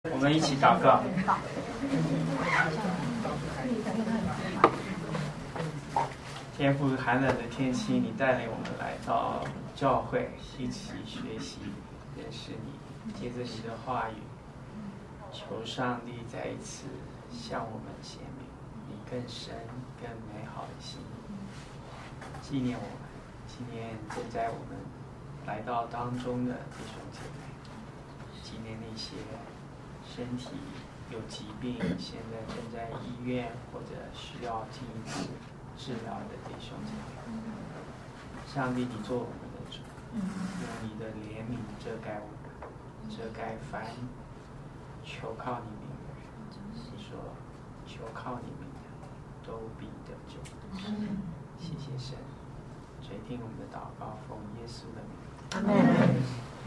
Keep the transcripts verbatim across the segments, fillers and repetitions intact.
我们一起祷告。天父，寒冷的天气，你带领我们来到教会，一起学习认识你，借着你的话语，求上帝再一次向我们显明你更深、更美好的心意，纪念我们，纪念正在我们来到当中的弟兄姐妹，纪念那些身体有疾病，现在正在医院或者需要进一步治疗的弟兄姐妹。上帝，你做我们的主，用你的怜悯遮盖我们，遮盖凡求靠你名的人。你说，求靠你名的都必得救。谢谢神，垂听我们的祷告，奉耶稣的名。 阿门。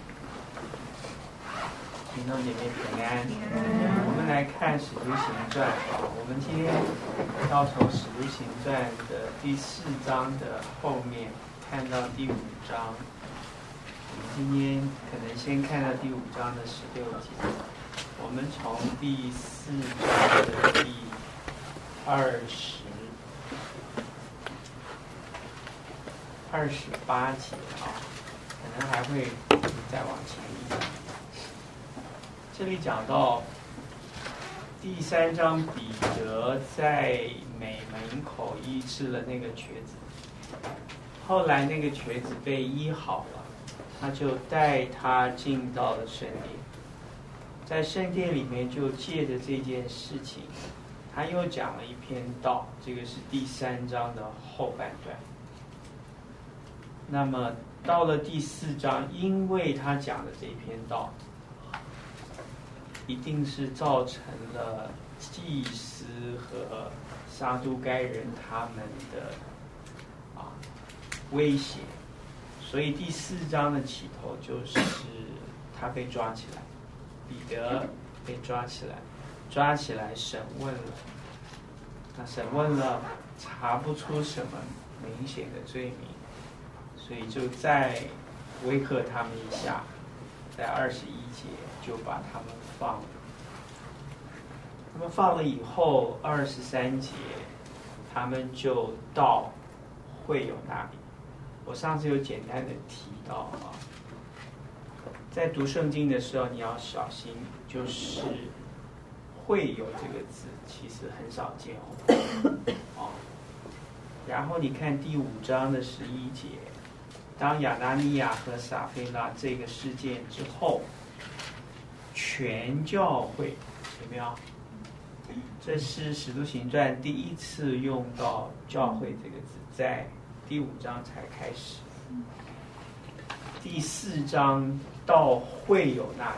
弟兄姐妹平安。我们来看《使徒行传》啊，我们今天要从《使徒行传》的第四章的后面看到第五章。我们今天可能先看到第五章的十六节。我们从第四章的第二十、二十八节啊，可能还会再往前一点。这里讲到第三章，彼得在美门口医治了那个瘸子，后来那个瘸子被医好了，他就带他进到了圣殿，在圣殿里面就借着这件事情，他又讲了一篇道，这个是第三章的后半段。那么到了第四章，因为他讲的这篇道一定是造成了祭司和撒都该人他们的啊威胁，所以第四章的起头就是他被抓起来，彼得被抓起来，抓起来审问了，那审问了查不出什么明显的罪名，所以就再威吓他们一下，在二十一节就把他们放了。他们放了以后，二十三节，他们就到会友那里。我上次有简单的提到啊，在读圣经的时候你要小心，就是会友这个字其实很少见哦。然后你看第五章的十一节，当亚拿尼亚和撒非拉这个事件之后，全教会有没有？这是《使徒行传》第一次用到教会这个字，在第五章才开始。第四章到会友那里，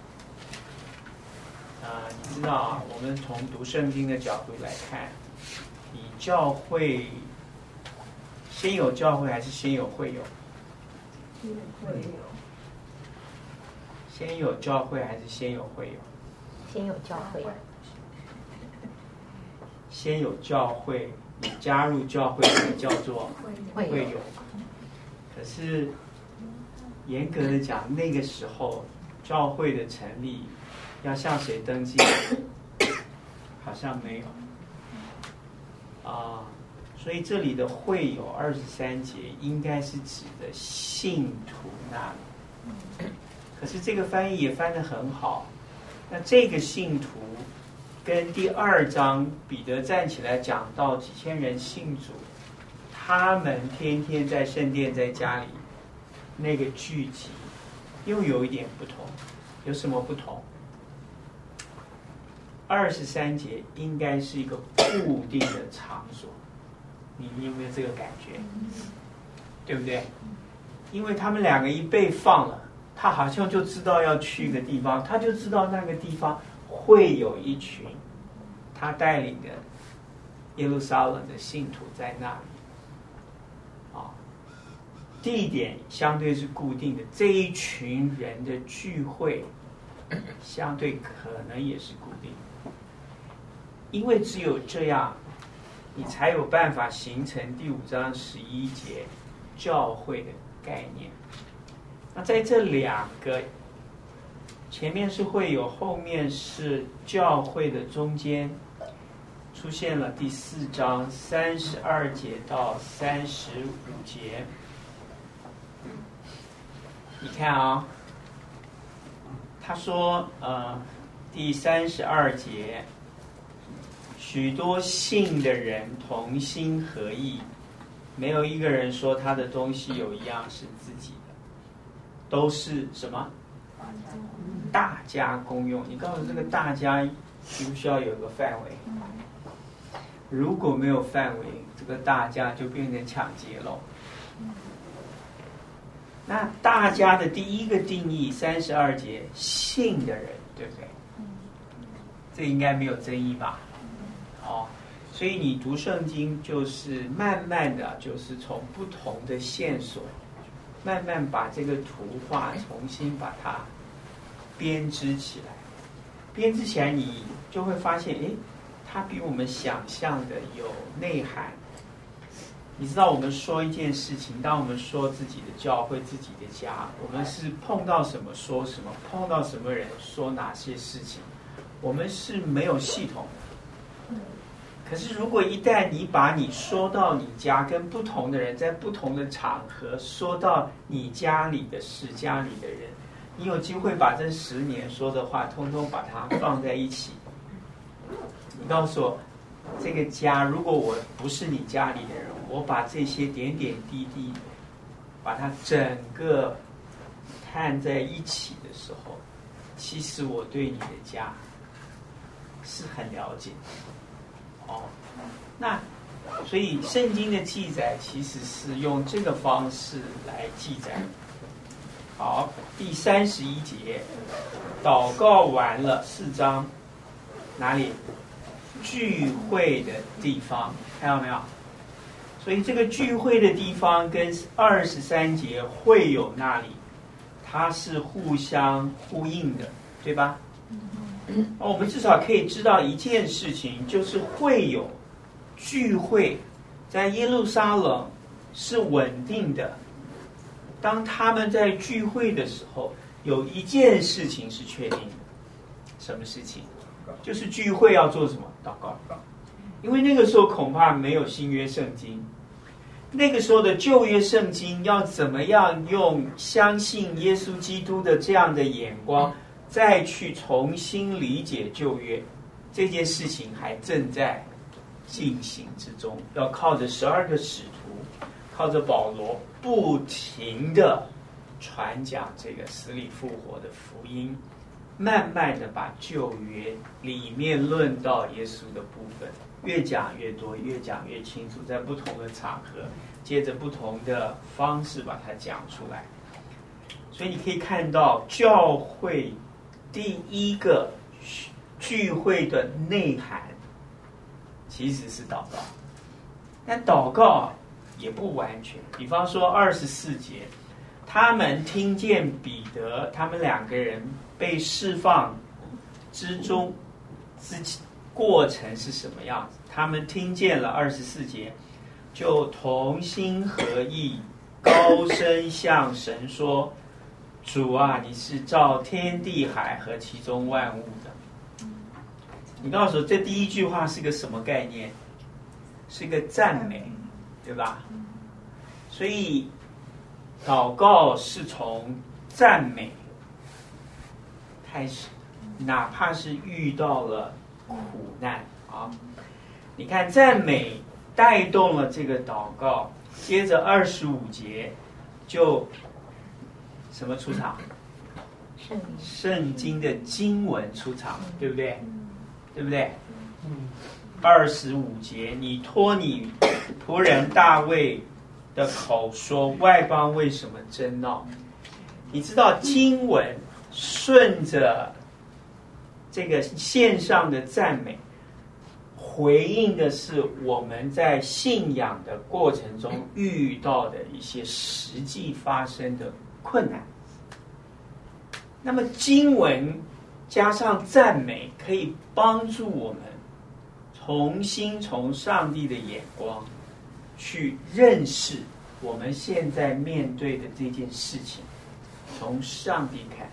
啊、呃，你知道啊，我们从读圣经的角度来看，你教会先有教会还是先有会友？ 会友。 先有教会还是先有会友？ 先有教会。 先有教会，你加入教会才叫做会友。可是严格的讲，那个时候教会的成立要向谁登记？好像没有啊、呃，所以这里的会友二十三节应该是指的信徒那里。可是这个翻译也翻得很好，那这个信徒跟第二章彼得站起来讲到几千人信主，他们天天在圣殿在家里那个聚集又有一点不同。有什么不同？二十三节应该是一个固定的场所，你有没有这个感觉？对不对？因为他们两个一被放了，他好像就知道要去一个地方，他就知道那个地方会有一群他带领的耶路撒冷的信徒在那里啊，地点相对是固定的，这一群人的聚会相对可能也是固定的，因为只有这样，你才有办法形成第五章十一节教会的概念。那在这两个前面是会有，后面是教会的中间，出现了第四章三十二节到三十五节。你看啊，他说，呃，第三十二节，许多信的人同心合意，没有一个人说他的东西有一样是自己的，都是什么？大家公用。你告诉这个大家需不需要有个范围？如果没有范围，这个大家就变成抢劫了。那大家的第一个定义，三十二节，信的人，对不对？这应该没有争议吧？哦，所以你读圣经就是慢慢的就是从不同的线索，慢慢把这个图画重新把它编织起来。编织起来你就会发现，诶，它比我们想象的有内涵。你知道我们说一件事情，当我们说自己的教会、自己的家，我们是碰到什么说什么，碰到什么人说哪些事情，我们是没有系统的。可是如果一旦你把你说到你家，跟不同的人在不同的场合说到你家里的事、家里的人，你有机会把这十年说的话通通把它放在一起。你告诉我，这个家如果我不是你家里的人，我把这些点点滴滴把它整个看在一起的时候，其实我对你的家是很了解哦。那所以圣经的记载其实是用这个方式来记载。好，第三十一节，祷告完了四章，哪里？聚会的地方，看到没有？所以这个聚会的地方跟二十三节会有那里，它是互相呼应的，对吧？我们至少可以知道一件事情，就是会有聚会在耶路撒冷是稳定的。当他们在聚会的时候，有一件事情是确定的，什么事情？就是聚会要做什么？祷告。因为那个时候恐怕没有新约圣经，那个时候的旧约圣经要怎么样用相信耶稣基督的这样的眼光再去重新理解旧约，这件事情还正在进行之中，要靠着十二个使徒，靠着保罗不停的传讲这个死里复活的福音，慢慢的把旧约里面论到耶稣的部分越讲越多，越讲越清楚，在不同的场合借着不同的方式把它讲出来。所以你可以看到教会第一个聚会的内涵其实是祷告，但祷告也不完全。比方说二十四节，他们听见彼得他们两个人被释放之中之过程是什么样子，他们听见了二十四节，就同心合意高声向神说，主啊，你是造天地海和其中万物的。你告诉我，这第一句话是个什么概念？是一个赞美，对吧？所以祷告是从赞美开始，哪怕是遇到了苦难啊。你看赞美带动了这个祷告，接着二十五节就什么出场？圣经的经文出场，对不对？对不对？二十五节，你托你仆人大卫的口说，外邦为什么争闹？你知道经文顺着这个线上的赞美，回应的是我们在信仰的过程中遇到的一些实际发生的困难。那么经文加上赞美，可以帮助我们重新从上帝的眼光去认识我们现在面对的这件事情，从上帝看，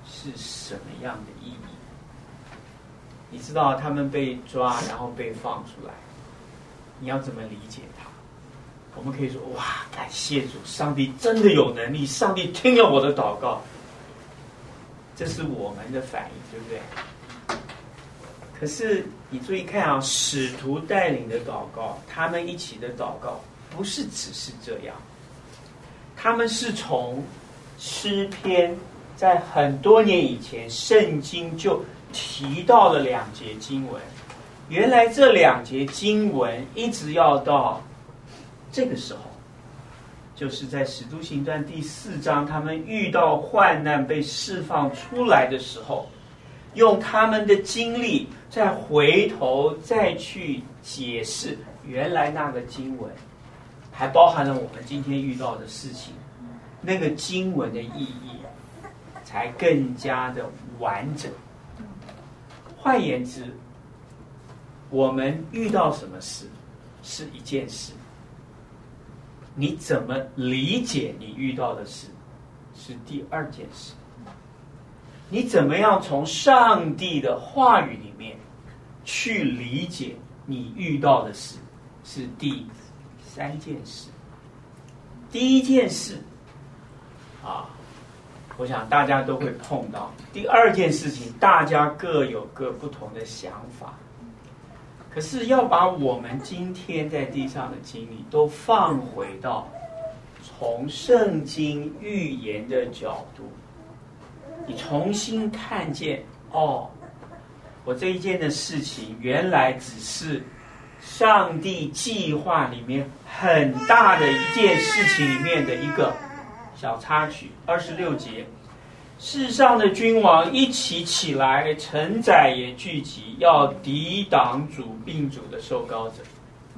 是什么样的意义？你知道他们被抓，然后被放出来，你要怎么理解它？我们可以说：哇，感谢主，上帝真的有能力，上帝听了我的祷告。这是我们的反应，对不对？可是你注意看啊，使徒带领的祷告，他们一起的祷告，不是只是这样，他们是从诗篇，在很多年以前，圣经就提到了两节经文。原来这两节经文一直要到这个时候，就是在使徒行传第四章，他们遇到患难被释放出来的时候，用他们的经历再回头再去解释原来那个经文，还包含了我们今天遇到的事情，那个经文的意义才更加的完整。换言之，我们遇到什么事是一件事，你怎么理解你遇到的事是第二件事。你怎么样从上帝的话语里面去理解你遇到的事是第三件事。第一件事啊，我想大家都会碰到。第二件事情，大家各有各不同的想法。可是要把我们今天在地上的经历都放回到从圣经预言的角度，你重新看见，哦，我这一件的事情原来只是上帝计划里面很大的一件事情里面的一个小插曲。二十六节，世上的君王一起起来，臣宰也聚集，要抵挡主并主的受膏者。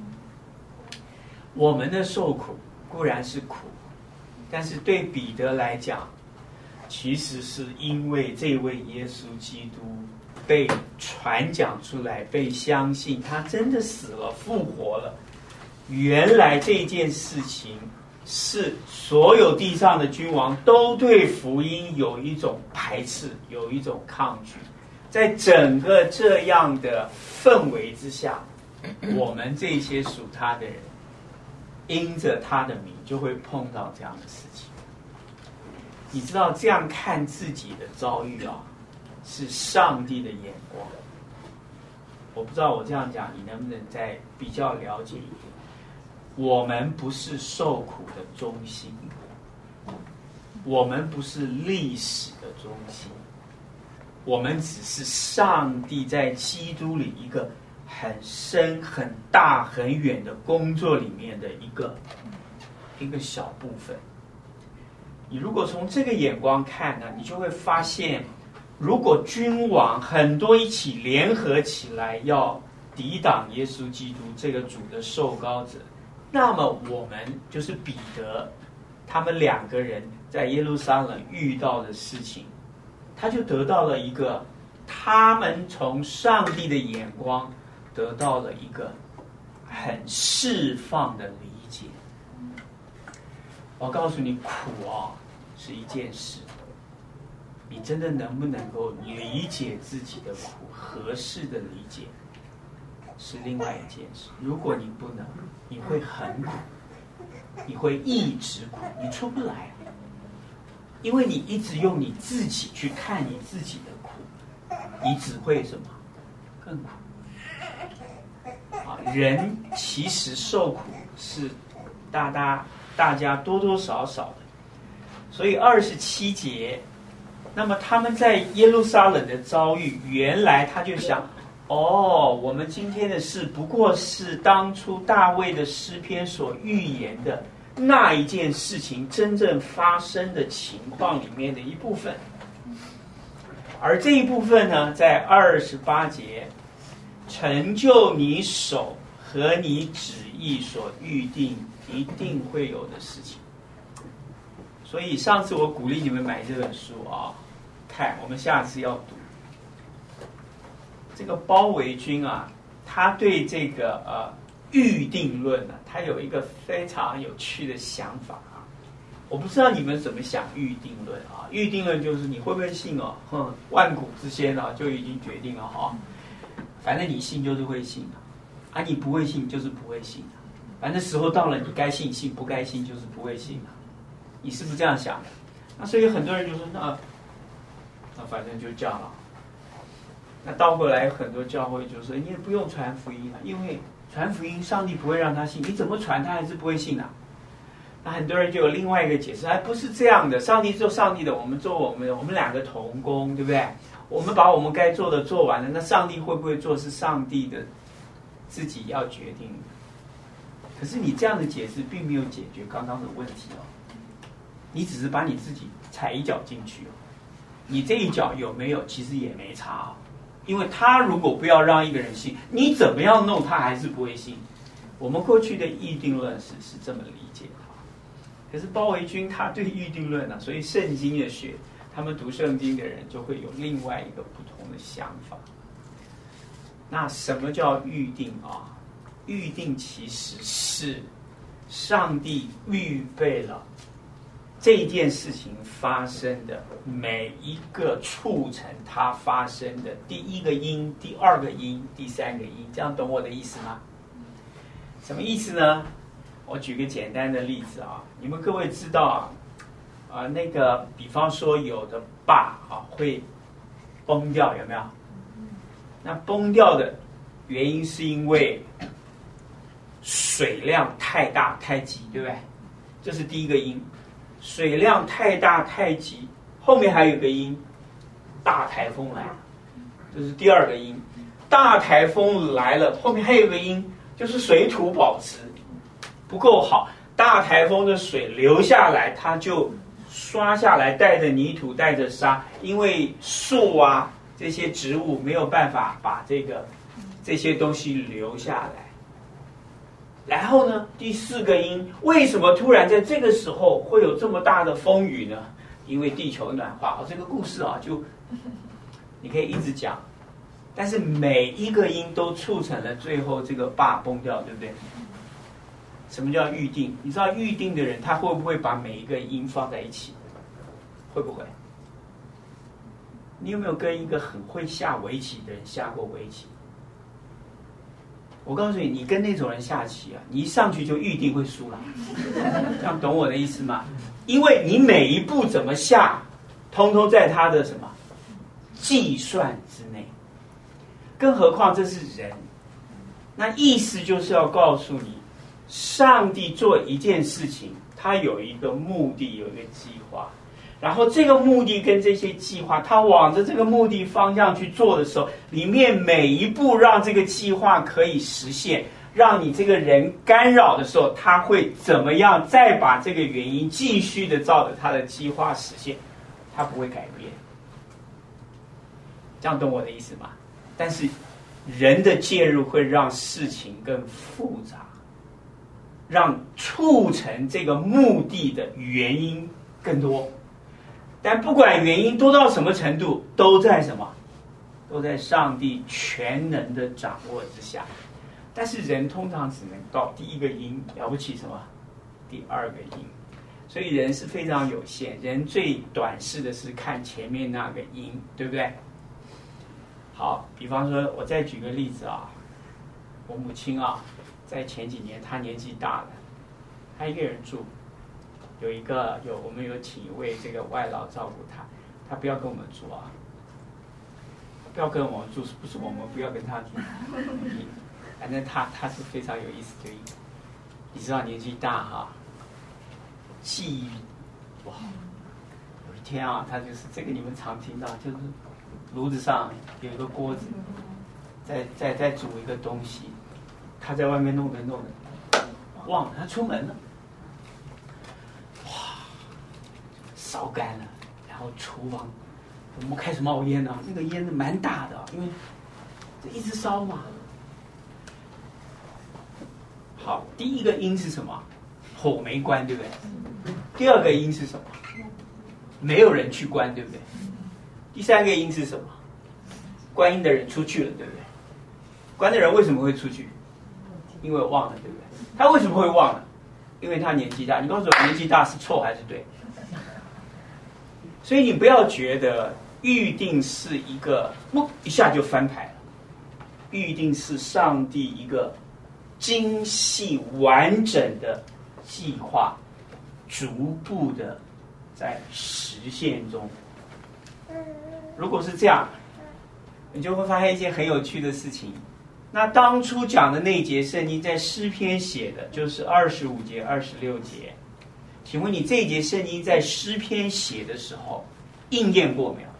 我们的受苦固然是苦，但是对彼得来讲，其实是因为这位耶稣基督被传讲出来，被相信，他真的死了复活了。原来这件事情是所有地上的君王都对福音有一种排斥，有一种抗拒。在整个这样的氛围之下，我们这些属他的人，因着他的名，就会碰到这样的事情。你知道，这样看自己的遭遇啊，是上帝的眼光。我不知道我这样讲，你能不能再比较了解一点？我们不是受苦的中心，我们不是历史的中心，我们只是上帝在基督里一个很深、很大、很远的工作里面的一个一个小部分。你如果从这个眼光看呢，你就会发现，如果君王很多一起联合起来要抵挡耶稣基督这个主的受膏者，那么我们就是彼得他们两个人在耶路撒冷遇到的事情，他就得到了一个他们从上帝的眼光得到了一个很释放的理解。我告诉你，苦啊是一件事，你真的能不能够理解自己的苦，合适的理解是另外一件事。如果你不能，你会很苦，你会一直苦，你出不来，因为你一直用你自己去看你自己的苦，你只会什么？更苦。啊，人其实受苦是大大大家多多少少的，所以二十七节，那么他们在耶路撒冷的遭遇，原来他就想，哦，我们今天的事不过是当初大卫的诗篇所预言的那一件事情真正发生的情况里面的一部分。而这一部分呢，在二十八节，成就你手和你旨意所预定一定会有的事情。所以上次我鼓励你们买这本书啊，看我们下次要读这个包围军啊，他对这个呃预定论呢、啊，他有一个非常有趣的想法啊。 我不知道你们怎么想预定论啊？预定论就是你会不会信哦？哼，万古之先啊就已经决定了哈、哦。反正你信就是会信的，啊，你不会信就是不会信的。反正时候到了，你该信信，不该信就是不会信的。你是不是这样想的？那所以很多人就说，那那反正就这样了。那倒过来，很多教会就说，你也不用传福音了，因为传福音，上帝不会让他信，你怎么传他还是不会信的、啊。那很多人就有另外一个解释，哎，不是这样的，上帝做上帝的，我们做我们的，我们两个同工，对不对？我们把我们该做的做完了，那上帝会不会做是上帝的自己要决定的。可是你这样的解释并没有解决刚刚的问题哦，你只是把你自己踩一脚进去哦，你这一脚有没有其实也没差哦，因为他如果不要让一个人信，你怎么样弄他还是不会信。我们过去的预定论是是这么理解的。可是包维军他对预定论啊，所以圣经的学，他们读圣经的人就会有另外一个不同的想法。那什么叫预定啊？预定其实是上帝预备了这件事情发生的每一个促成它发生的第一个因、第二个因、第三个因，这样懂我的意思吗？什么意思呢？我举个简单的例子啊，你们各位知道啊，啊那个比方说有的坝啊会崩掉，有没有？那崩掉的原因是因为水量太大太急，对不对？这是第一个因，水量太大太急，后面还有一个因，大台风来，这是第二个因，大台风来了，后面还有一个因，就是水土保持不够好，大台风的水流下来，它就刷下来，带着泥土，带着沙，因为树啊这些植物没有办法把这个这些东西留下来。然后呢，第四个因，为什么突然在这个时候会有这么大的风雨呢？因为地球暖化。哦，这个故事啊，就你可以一直讲，但是每一个因都促成了最后这个坝崩掉，对不对？什么叫预定？你知道预定的人他会不会把每一个因放在一起？会不会？你有没有跟一个很会下围棋的人下过围棋？我告诉你，你跟那种人下棋啊，你一上去就预定会输了。这样懂我的意思吗？因为你每一步怎么下，通通在他的什么计算之内。更何况这是人，那意思就是要告诉你，上帝做一件事情，他有一个目的，有一个计划，然后这个目的跟这些计划，他往着这个目的方向去做的时候，里面每一步让这个计划可以实现，让你这个人干扰的时候，他会怎么样再把这个原因继续的照着他的计划实现，他不会改变。这样懂我的意思吗？但是人的介入会让事情更复杂，让促成这个目的的原因更多。但不管原因多到什么程度，都在什么？都在上帝全能的掌握之下。但是人通常只能到第一个因，了不起什么？第二个因。所以人是非常有限，人最短视的是看前面那个因，对不对？好，比方说我再举个例子啊，我母亲啊，在前几年她年纪大了，她一个人住，有一个有我们有请一位这个外劳照顾她，她不要跟我们住啊，不要跟我们住，不是我们不要跟她住，反正她她是非常有意思的，你知道年纪大哈、啊，记忆不好，有一天啊，她就是这个你们常听到，就是炉子上有一个锅子，在在在煮一个东西，他在外面弄着弄着，忘了他出门了，哇，烧干了，然后厨房怎么开始冒烟呢？那个烟蛮大的，因为这一直烧嘛。好，第一个因是什么？火没关，对不对？第二个因是什么？没有人去关，对不对？第三个因是什么？观音的人出去了，对不对？关的人为什么会出去？因为忘了，对不对？他为什么会忘了？ 因为他年纪大。你告诉我，年纪大是错还是对？所以你不要觉得预定是一个一下就翻牌了，预定是上帝一个精细完整的计划，逐步的在实现中。如果是这样，你就会发现一件很有趣的事情。那当初讲的那一节圣经，在诗篇写的就是二十五节、二十六节。请问你这一节圣经在诗篇写的时候应验过没有？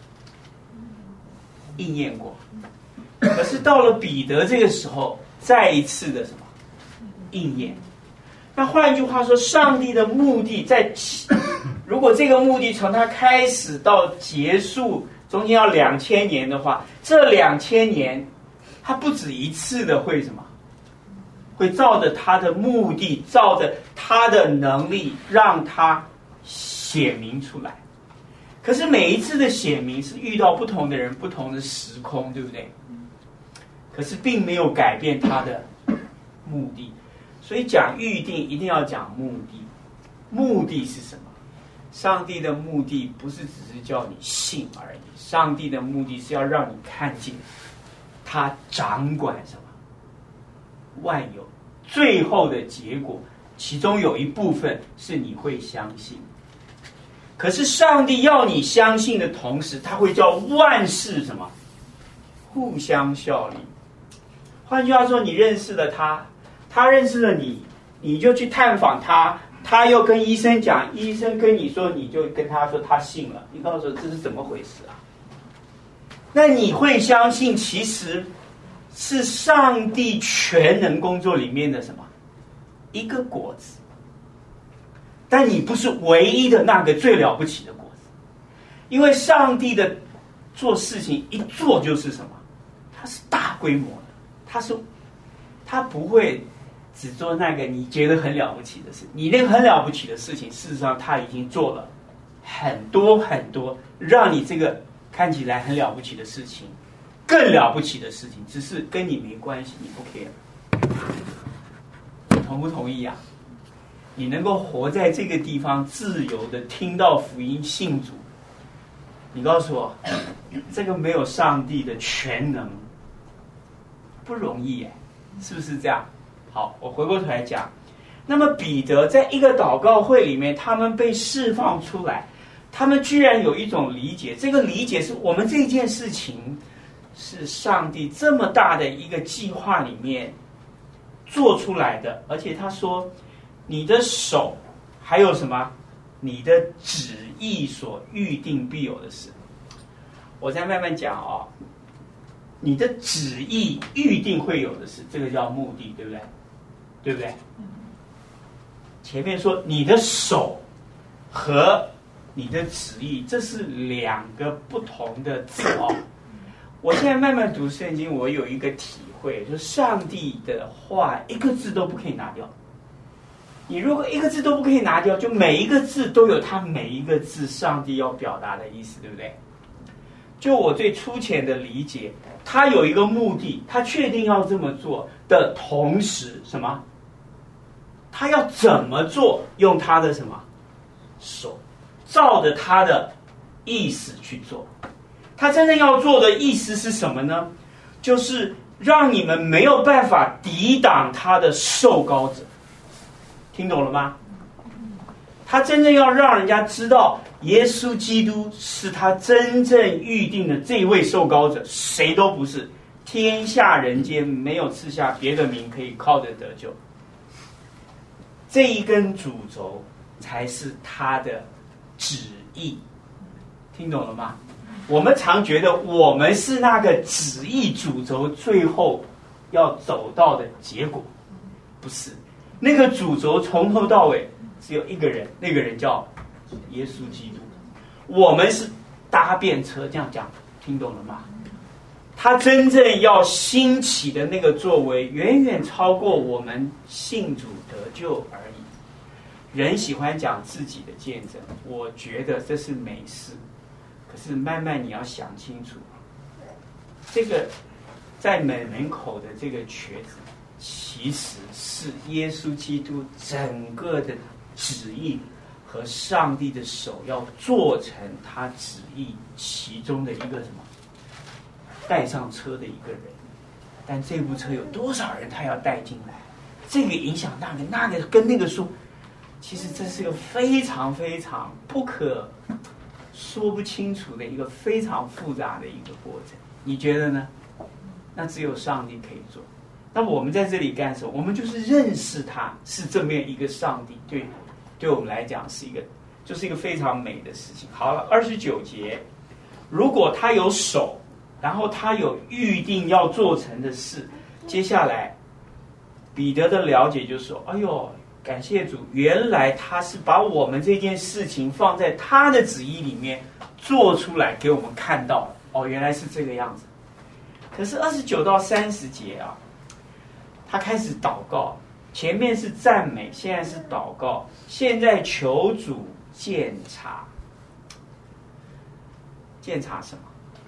应验过。可是到了彼得这个时候，再一次的什么应验？那换句话说，上帝的目的在，如果这个目的从他开始到结束中间要两千年的话，这两千年他不止一次的会什么？会照着他的目的，照着他的能力，让他显明出来。可是每一次的显明是遇到不同的人、不同的时空，对不对？可是并没有改变他的目的。所以讲预定一定要讲目的。目的是什么？上帝的目的不是只是叫你信而已，上帝的目的是要让你看见他掌管什么万有，最后的结果其中有一部分是你会相信。可是上帝要你相信的同时，他会叫万事什么互相效力。换句话说，你认识了他，他认识了你，你就去探访他，他又跟医生讲，医生跟你说，你就跟他说他信了。你告诉我这是怎么回事啊？那你会相信其实是上帝全能工作里面的什么一个果子，但你不是唯一的那个最了不起的果子。因为上帝的做事情一做就是什么，他是大规模的，他是他不会只做那个你觉得很了不起的事，你那个很了不起的事情事实上他已经做了很多很多让你这个看起来很了不起的事情更了不起的事情，只是跟你没关系，你不 care。 你同不同意啊？你能够活在这个地方自由的听到福音信主，你告诉我这个没有上帝的全能不容易耶，是不是这样？好，我回过头来讲，那么彼得在一个祷告会里面，他们被释放出来，他们居然有一种理解，这个理解是我们这件事情是上帝这么大的一个计划里面做出来的。而且他说你的手还有什么你的旨意所预定必有的事。我再慢慢讲哦，你的旨意预定会有的事，这个叫目的，对不对？对不对？前面说你的手和你的旨意，这是两个不同的字哦。我现在慢慢读圣经，我有一个体会，就是上帝的话一个字都不可以拿掉。你如果一个字都不可以拿掉，就每一个字都有它每一个字上帝要表达的意思，对不对？就我最粗浅的理解，他有一个目的，他确定要这么做的同时，什么？他要怎么做？用他的什么手，照着他的意思去做。他真正要做的意思是什么呢？就是让你们没有办法抵挡他的受膏者。听懂了吗？他真正要让人家知道耶稣基督是他真正预定的这位受膏者，谁都不是，天下人间没有赐下别的名可以靠着得救。这一根主轴才是他的旨意，听懂了吗？我们常觉得我们是那个旨意主轴最后要走到的结果，不是。那个主轴从头到尾只有一个人，那个人叫耶稣基督。我们是搭便车，这样讲听懂了吗？他真正要兴起的那个作为远远超过我们信主得救而已。人喜欢讲自己的见证，我觉得这是美事，可是慢慢你要想清楚，这个在门门口的这个瘸子其实是耶稣基督整个的旨意和上帝的手要做成他旨意其中的一个什么带上车的一个人。但这部车有多少人他要带进来，这个影响那个，那个跟那个说，其实这是个非常非常不可说不清楚的一个非常复杂的一个过程。你觉得呢？那只有上帝可以做。那我们在这里干什么？我们就是认识他是这么一个上帝，对，对我们来讲是一个，就是一个非常美的事情。好了，二十九节，如果他有手，然后他有预定要做成的事，接下来彼得的了解就是说，哎呦，感谢主，原来他是把我们这件事情放在他的旨意里面做出来给我们看到，哦，原来是这个样子。可是二十九到三十节啊，他开始祷告，前面是赞美，现在是祷告，现在求主鉴察。鉴察什么？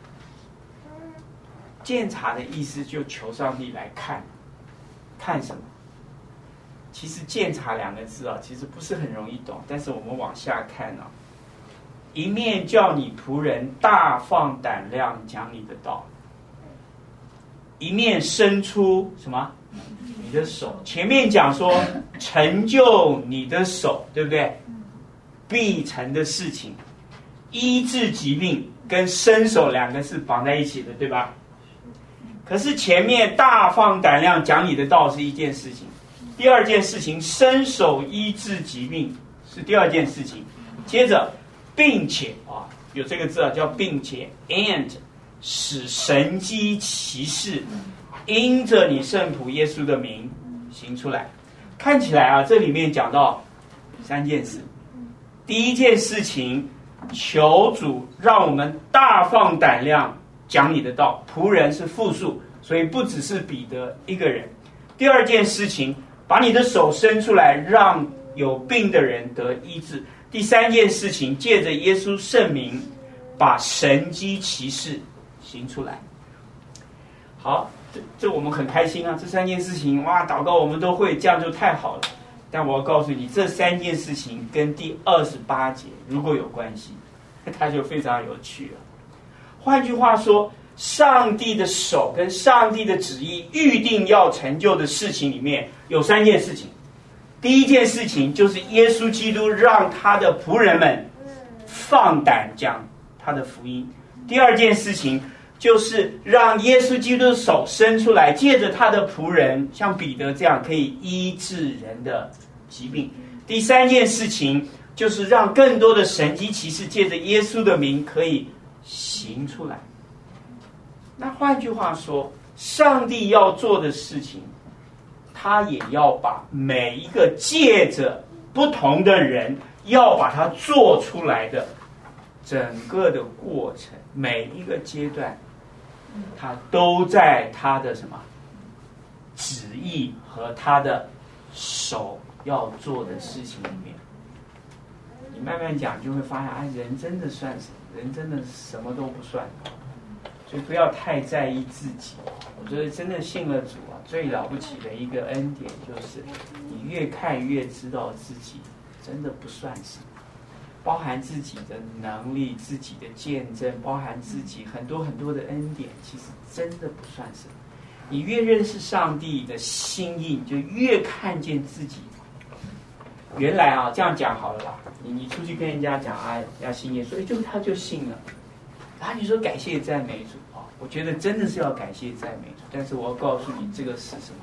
鉴察的意思就求上帝来看，看什么？其实鉴察两个字啊，其实不是很容易懂，但是我们往下看啊，一面叫你仆人大放胆量讲你的道，一面伸出什么？你的手。前面讲说成就你的手，对不对？必成的事情，医治疾病跟伸手两个是绑在一起的，对吧？可是前面大放胆量讲你的道是一件事情，第二件事情伸手医治疾病是第二件事情，接着并且啊，有这个字啊，叫并且 and 使神迹奇事因着你圣仆耶稣的名行出来。看起来啊，这里面讲到三件事。第一件事情，求主让我们大放胆量讲你的道，仆人是复数，所以不只是彼得一个人。第二件事情，把你的手伸出来，让有病的人得医治。第三件事情，借着耶稣圣名，把神迹奇事行出来。好，这这我们很开心啊！这三件事情，哇，祷告我们都会，这样就太好了。但我要告诉你，这三件事情跟第二十八节如果有关系，它就非常有趣了。换句话说，上帝的手跟上帝的旨意预定要成就的事情里面有三件事情。第一件事情就是耶稣基督让他的仆人们放胆讲他的福音。第二件事情就是让耶稣基督的手伸出来，借着他的仆人像彼得这样可以医治人的疾病。第三件事情就是让更多的神迹奇事借着耶稣的名可以行出来。那换句话说，上帝要做的事情，他也要把每一个借着不同的人要把它做出来的整个的过程，每一个阶段，他都在他的什么旨意和他的手要做的事情里面。你慢慢讲就会发现，哎，人真的算什么？人真的什么都不算。所以不要太在意自己。我觉得真的信了主啊，最了不起的一个恩典就是你越看越知道自己真的不算什么，包含自己的能力、自己的见证，包含自己很多很多的恩典，其实真的不算什么。你越认识上帝的心意，你就越看见自己原来啊，这样讲好了啦，你你出去跟人家讲啊，要信耶稣，就他就信了。然后你说感谢赞美主啊，我觉得真的是要感谢赞美主，但是我要告诉你，这个是什么？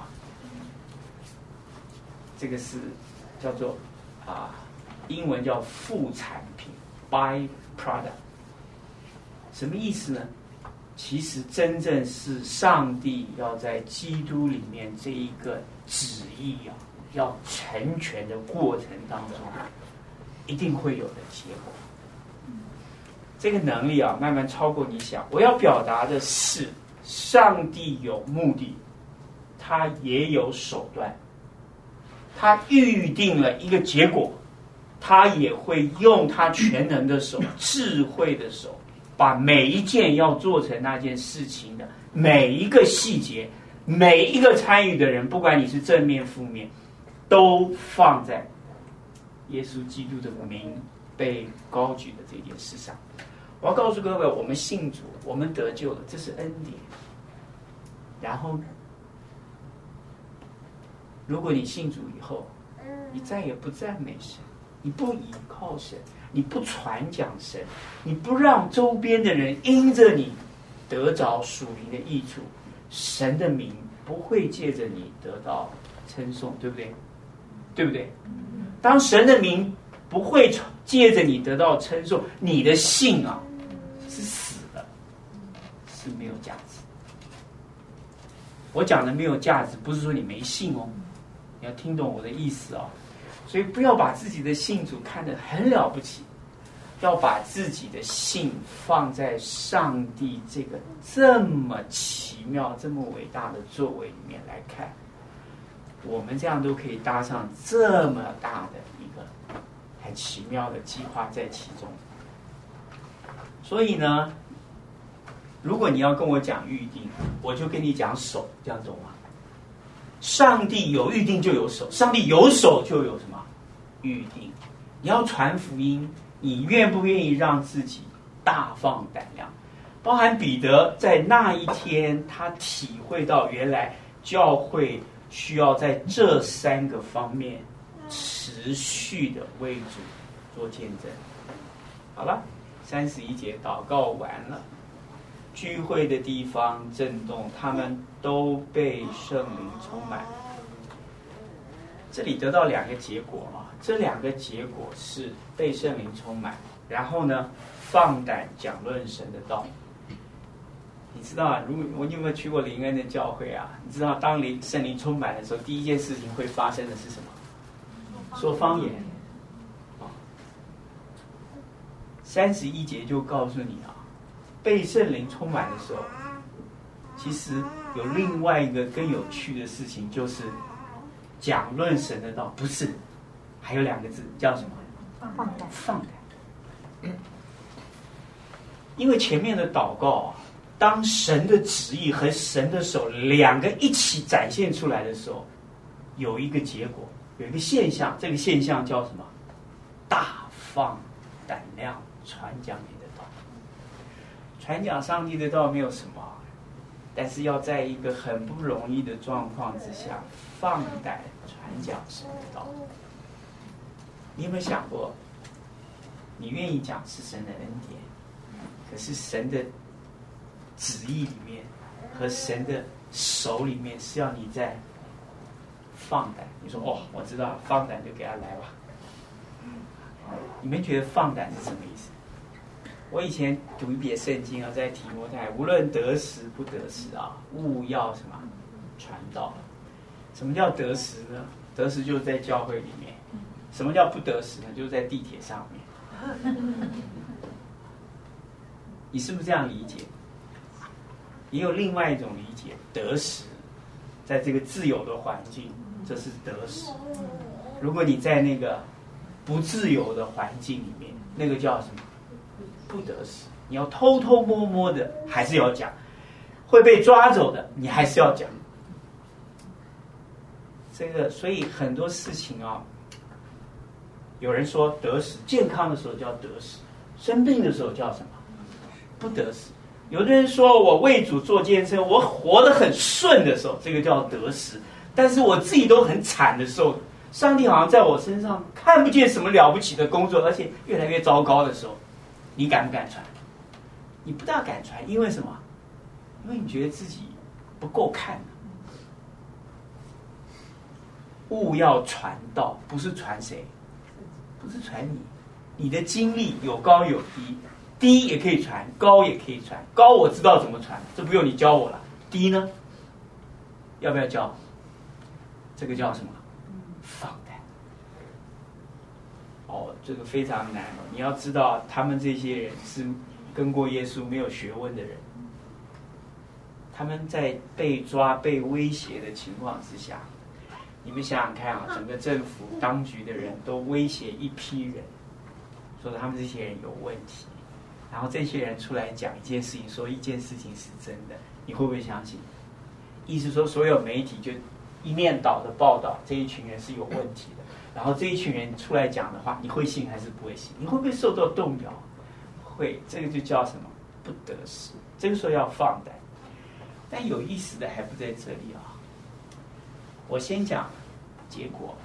这个是叫做啊，英文叫副产品 （byproduct）。什么意思呢？其实真正是上帝要在基督里面这一个旨意啊，要成全的过程当中，一定会有的结果。这个能力啊，慢慢超过你想。我要表达的是，上帝有目的，他也有手段，他预定了一个结果，他也会用他全能的手、智慧的手，把每一件要做成那件事情的每一个细节每一个参与的人，不管你是正面负面，都放在耶稣基督的名被高举的这件事上。我要告诉各位，我们信主，我们得救了，这是恩典。然后，如果你信主以后，你再也不赞美神，你不依靠神，你不传讲神，你不让周边的人因着你得着属灵的益处，神的名不会借着你得到称颂，对不对？对不对？当神的名不会借着你得到称颂，你的信啊是死的，是没有价值。我讲的没有价值，不是说你没信哦，你要听懂我的意思哦。所以不要把自己的信主看得很了不起，要把自己的信放在上帝这个这么奇妙、这么伟大的作为里面来看。我们这样都可以搭上这么大的一个很奇妙的计划在其中。所以呢，如果你要跟我讲预定，我就跟你讲手，这样懂吗？上帝有预定就有手，上帝有手就有什么预定。你要传福音，你愿不愿意让自己大放胆量？包含彼得在那一天，他体会到原来教会需要在这三个方面持续的为主做见证。好了，三十一节祷告完了，聚会的地方震动，他们都被圣灵充满。这里得到两个结果啊，这两个结果是被圣灵充满，然后呢，放胆讲论神的道。你知道啊，如果我你有没有去过灵恩的教会啊？你知道当灵圣灵充满的时候，第一件事情会发生的是什么？说方言。三十一节就告诉你啊，被圣灵充满的时候，其实有另外一个更有趣的事情，就是讲论神的道，不是，还有两个字叫什么？ 放胆。 放胆。因为前面的祷告啊，当神的旨意和神的手两个一起展现出来的时候，有一个结果，有一个现象，这个现象叫什么？大放胆量传讲你的道。传讲上帝的道没有什么，但是要在一个很不容易的状况之下，放胆传讲神的道。你有没有想过，你愿意讲是神的恩典，可是神的旨意里面和神的手里面是要你在放胆。你说哦，我知道，放胆就给他来吧。你们觉得放胆是什么意思？我以前读一遍圣经啊，在提摩太，无论得时不得时啊，务要什么传道。什么叫得时呢？得时就是在教会里面。什么叫不得时呢？就是在地铁上面。你是不是这样理解？也有另外一种理解，得时，在这个自由的环境，这是得时。如果你在那个不自由的环境里面，那个叫什么？不得时。你要偷偷摸摸的，还是要讲；会被抓走的，你还是要讲。这个，所以很多事情啊，有人说得时，健康的时候叫得时，生病的时候叫什么？不得时。有的人说我为主做见证，我活得很顺的时候，这个叫得时。但是我自己都很惨的时候，上帝好像在我身上看不见什么了不起的工作，而且越来越糟糕的时候，你敢不敢传？你不大敢传，因为什么？因为你觉得自己不够看。务要传道，不是传谁？不是传你。你的经历有高有低，低也可以传，高也可以传。高我知道怎么传，这不用你教我了。低呢？要不要教？这个叫什么？放胆。哦，这个非常难哦。你要知道，他们这些人是跟过耶稣没有学问的人，他们在被抓、被威胁的情况之下，你们想想看啊，整个政府当局的人都威胁一批人，说他们这些人有问题，然后这些人出来讲一件事情，说一件事情是真的，你会不会相信？ 意思说所有媒体就一面倒的报道这一群人是有问题的，然后这一群人出来讲的话，你会信还是不会信？你会不会受到动摇？会，这个就叫什么？不得势。这个时候要放胆。但有意思的还不在这里啊，我先讲结果。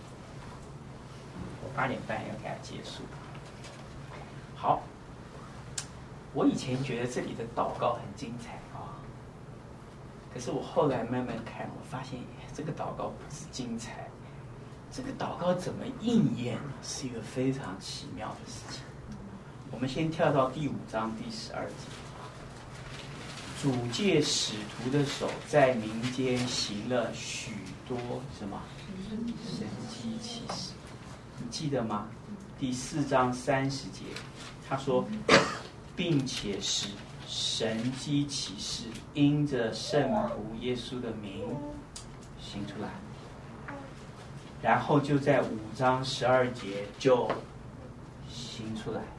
我八点半要给它结束。好，我以前觉得这里的祷告很精彩啊，可是我后来慢慢看，我发现这个祷告不是精彩，这个祷告怎么应验是一个非常奇妙的事情。我们先跳到第五章第十二节。主借使徒的手在民间行了许多什么神迹奇事，你记得吗？第四章三十节，他说，并且使神迹奇事因着圣仆耶稣的名行出来，然后就在五章十二节就行出来。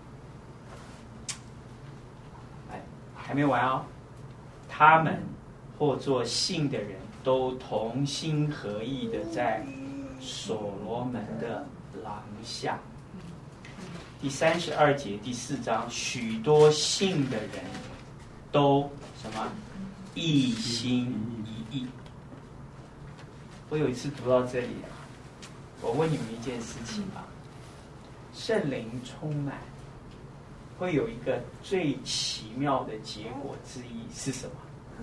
哎，还没完哦。他们或做信的人都同心合意的在所罗门的廊下。第三十二节第四章，许多信的人都什么一心一意。我有一次读到这里啊，我问你们一件事情啊，圣灵充满会有一个最奇妙的结果之一是什么？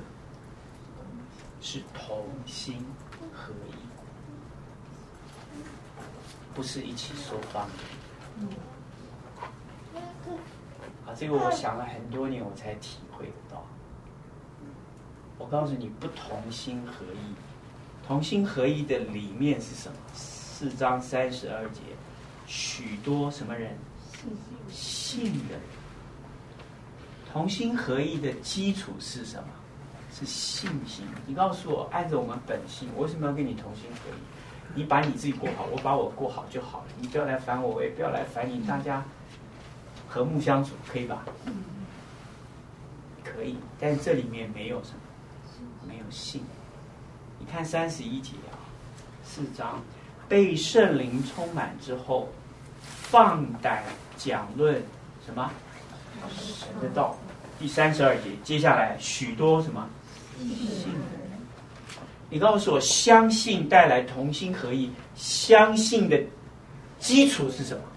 是同心合意，不是一起说方言。啊，这个我想了很多年，我才体会得到。我告诉你，不同心合意，同心合意的里面是什么？四章三十二节，许多什么人？信的人。同心合意的基础是什么？是信心。你告诉我，按照我们本性，我为什么要跟你同心合意？你把你自己过好，我把我过好就好了。你不要来烦我，我也不要来烦你，大家和睦相处，可以吧？可以，但这里面没有什么，没有信。你看三十一节啊，四章，被圣灵充满之后，放胆讲论什么？神的道。第三十二节，接下来许多什么信的人，你告诉我，相信带来同心合意，相信的基础是什么？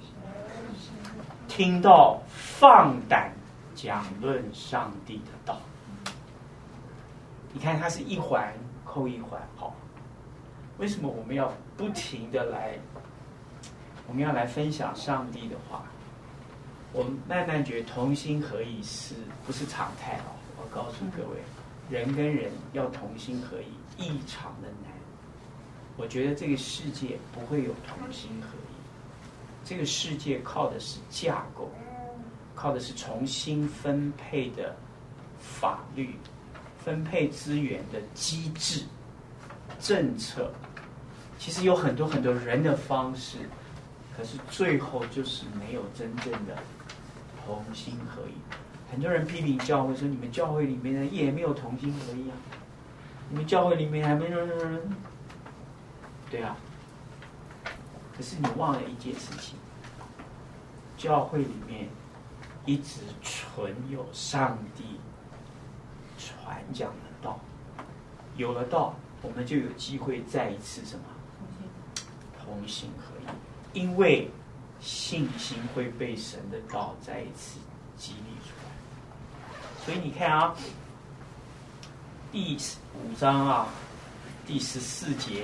听到放胆讲论上帝的道。你看，它是一环扣一环。好，为什么我们要不停的来，我们要来分享上帝的话？我们慢慢觉得同心合意是不是常态哦？我告诉各位，人跟人要同心合意异常的难。我觉得这个世界不会有同心合意，这个世界靠的是架构，靠的是重新分配的法律、分配资源的机制、政策。其实有很多很多人的方式，可是最后就是没有真正的同心合意。很多人批评教会说，你们教会里面呢也没有同心合意啊，你们教会里面还没人人人，对啊。可是你忘了一件事情，教会里面一直存有上帝传讲的道，有了道，我们就有机会再一次什么同心合一，因为信心会被神的道再一次激励出来。所以你看啊，第五章啊，第十四节，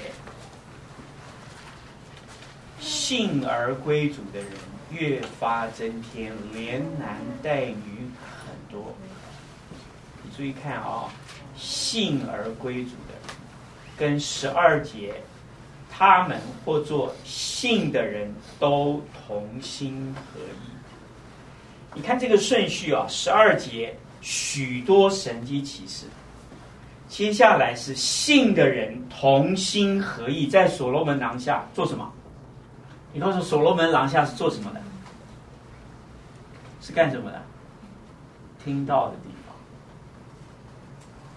信而归主的人越发增添，连男带女很多。你注意看啊，信而归主的人，跟十二节。他们或做信的人都同心合意。你看这个顺序啊，十二节许多神迹奇事，接下来是信的人同心合意，在所罗门廊下做什么？你告诉我，所罗门廊下是做什么的？是干什么的？听到的地方。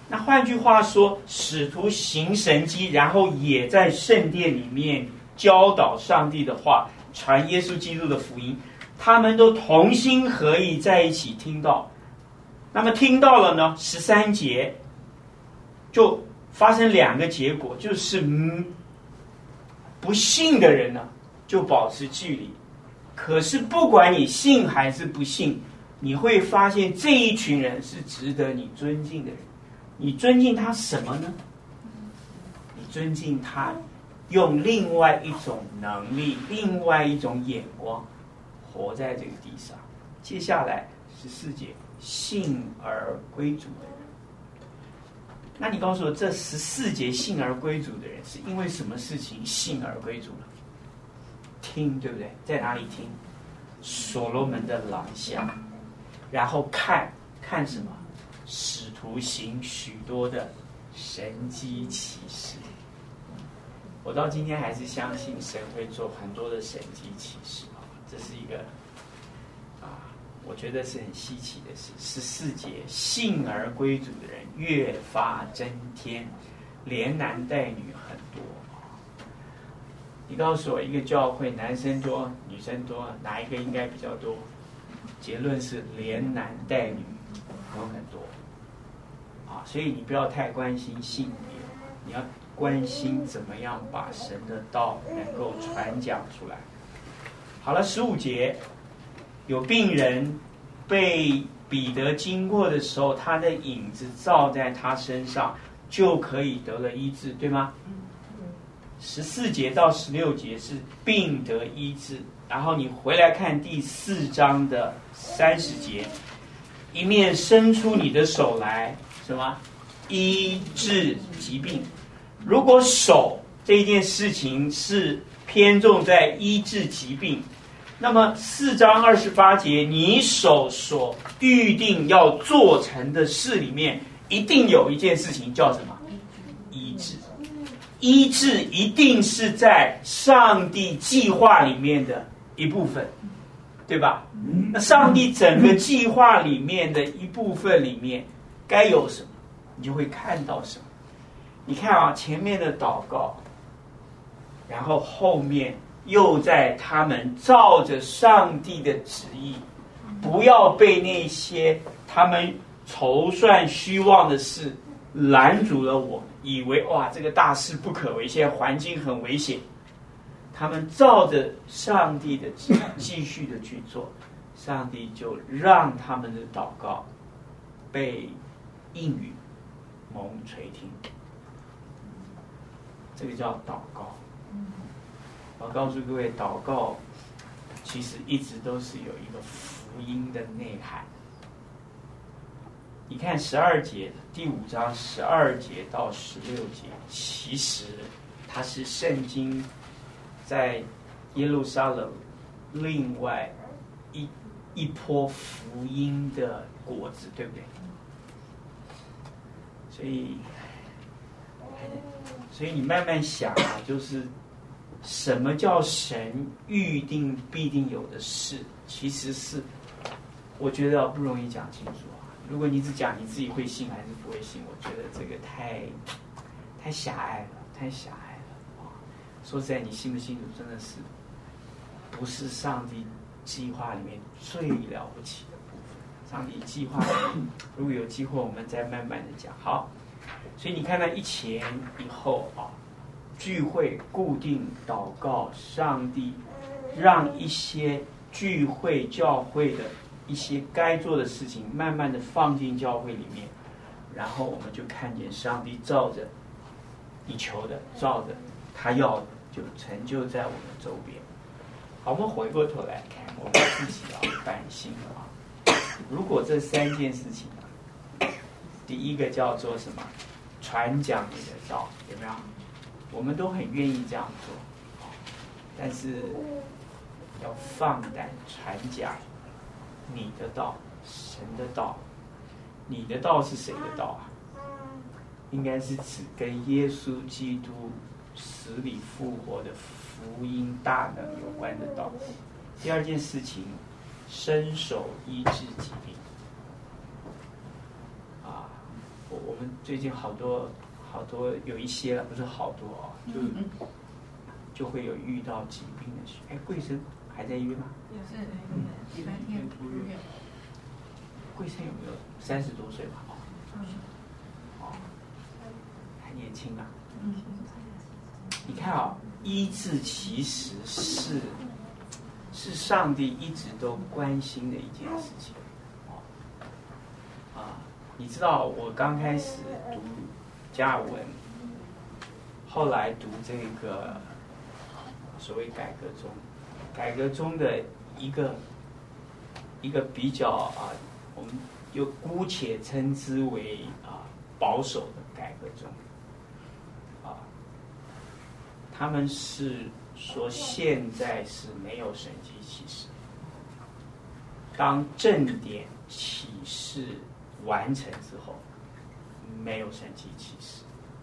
那换句话说，使徒行神迹，然后也在圣殿里面教导上帝的话，传耶稣基督的福音，他们都同心合意在一起听到。那么听到了呢，十三节就发生两个结果，就是嗯，不信的人呢就保持距离。可是不管你信还是不信，你会发现这一群人是值得你尊敬的人。你尊敬他什么呢？你尊敬他用另外一种能力、另外一种眼光活在这个地上。接下来十四节，信而归主的人。那你告诉我，这十四节信而归主的人是因为什么事情信而归主了？听，对不对？在哪里听？所罗门的廊下，然后看看什么？使徒行许多的神迹奇事。我到今天还是相信神会做很多的神迹奇事啊，这是一个啊，我觉得是很稀奇的事。十四节，信而归主的人越发增添，连男带女很多。你告诉我，一个教会男生多女生多，哪一个应该比较多？结论是连男带女有很多啊，所以你不要太关心性别，你要关心怎么样把神的道能够传讲出来。好了，十五节，有病人被彼得经过的时候，他的影子照在他身上，就可以得了医治，对吗？十四节到十六节是病得医治，然后你回来看第四章的三十节，一面伸出你的手来，什么？医治疾病。如果手这件事情是偏重在医治疾病，那么四章二十八节，你手所预定要做成的事里面，一定有一件事情叫什么？医治。医治一定是在上帝计划里面的一部分，对吧？那上帝整个计划里面的一部分里面该有什么，你就会看到什么。你看啊，前面的祷告，然后后面又在他们照着上帝的旨意，不要被那些他们筹算虚妄的事拦阻了我们，以为哇这个大事不可为，现在环境很危险。他们照着上帝的旨意继续的去做，上帝就让他们的祷告被应允蒙垂听。这个叫祷告。我告诉各位，祷告其实一直都是有一个福音的内涵。你看十二节，第五章十二节到十六节，其实它是圣经在耶路撒冷另外一一波福音的果子，对不对？所以，所以你慢慢想啊，就是什么叫神预定必定有的事，其实是我觉得不容易讲清楚啊。如果你只讲你自己会信还是不会信，我觉得这个太太狭隘了，太狭隘了啊！说实在，你信不信主真的是不是上帝计划里面最了不起的部分。上帝计划里面，如果有机会，我们再慢慢的讲。好，所以你看到一前一后啊，聚会固定祷告，上帝让一些聚会教会的一些该做的事情慢慢的放进教会里面，然后我们就看见上帝照着你求的，照着他要的，就成就在我们周边。好，我们回过头来看我们自己啊，百姓啊，如果这三件事情啊，第一个叫做什么？传讲你的道，有没有？我们都很愿意这样做，但是要放胆传讲你的道，神的道。你的道是谁的道啊？应该是指跟耶稣基督死里复活的福音大能有关的道。第二件事情，伸手医治疾病。啊，我我们们最近好多好多有一些了，不是好多啊、哦，就、嗯、就会有遇到疾病的。哎，贵生还在医院吗？ 也是，嗯，礼拜天住院。 贵生有没有三十多岁吧？哦， 嗯， 哦，还年轻啊。 嗯， 你看啊、哦，医治其实是是上帝一直都关心的一件事情。哦，啊，你知道我刚开始读加尔文，后来读这个所谓改革中，改革中的一个一个比较啊，我们就姑且称之为啊保守的改革中，啊，他们是说现在是没有神迹启示，当正典启示完成之后，没有神迹启示。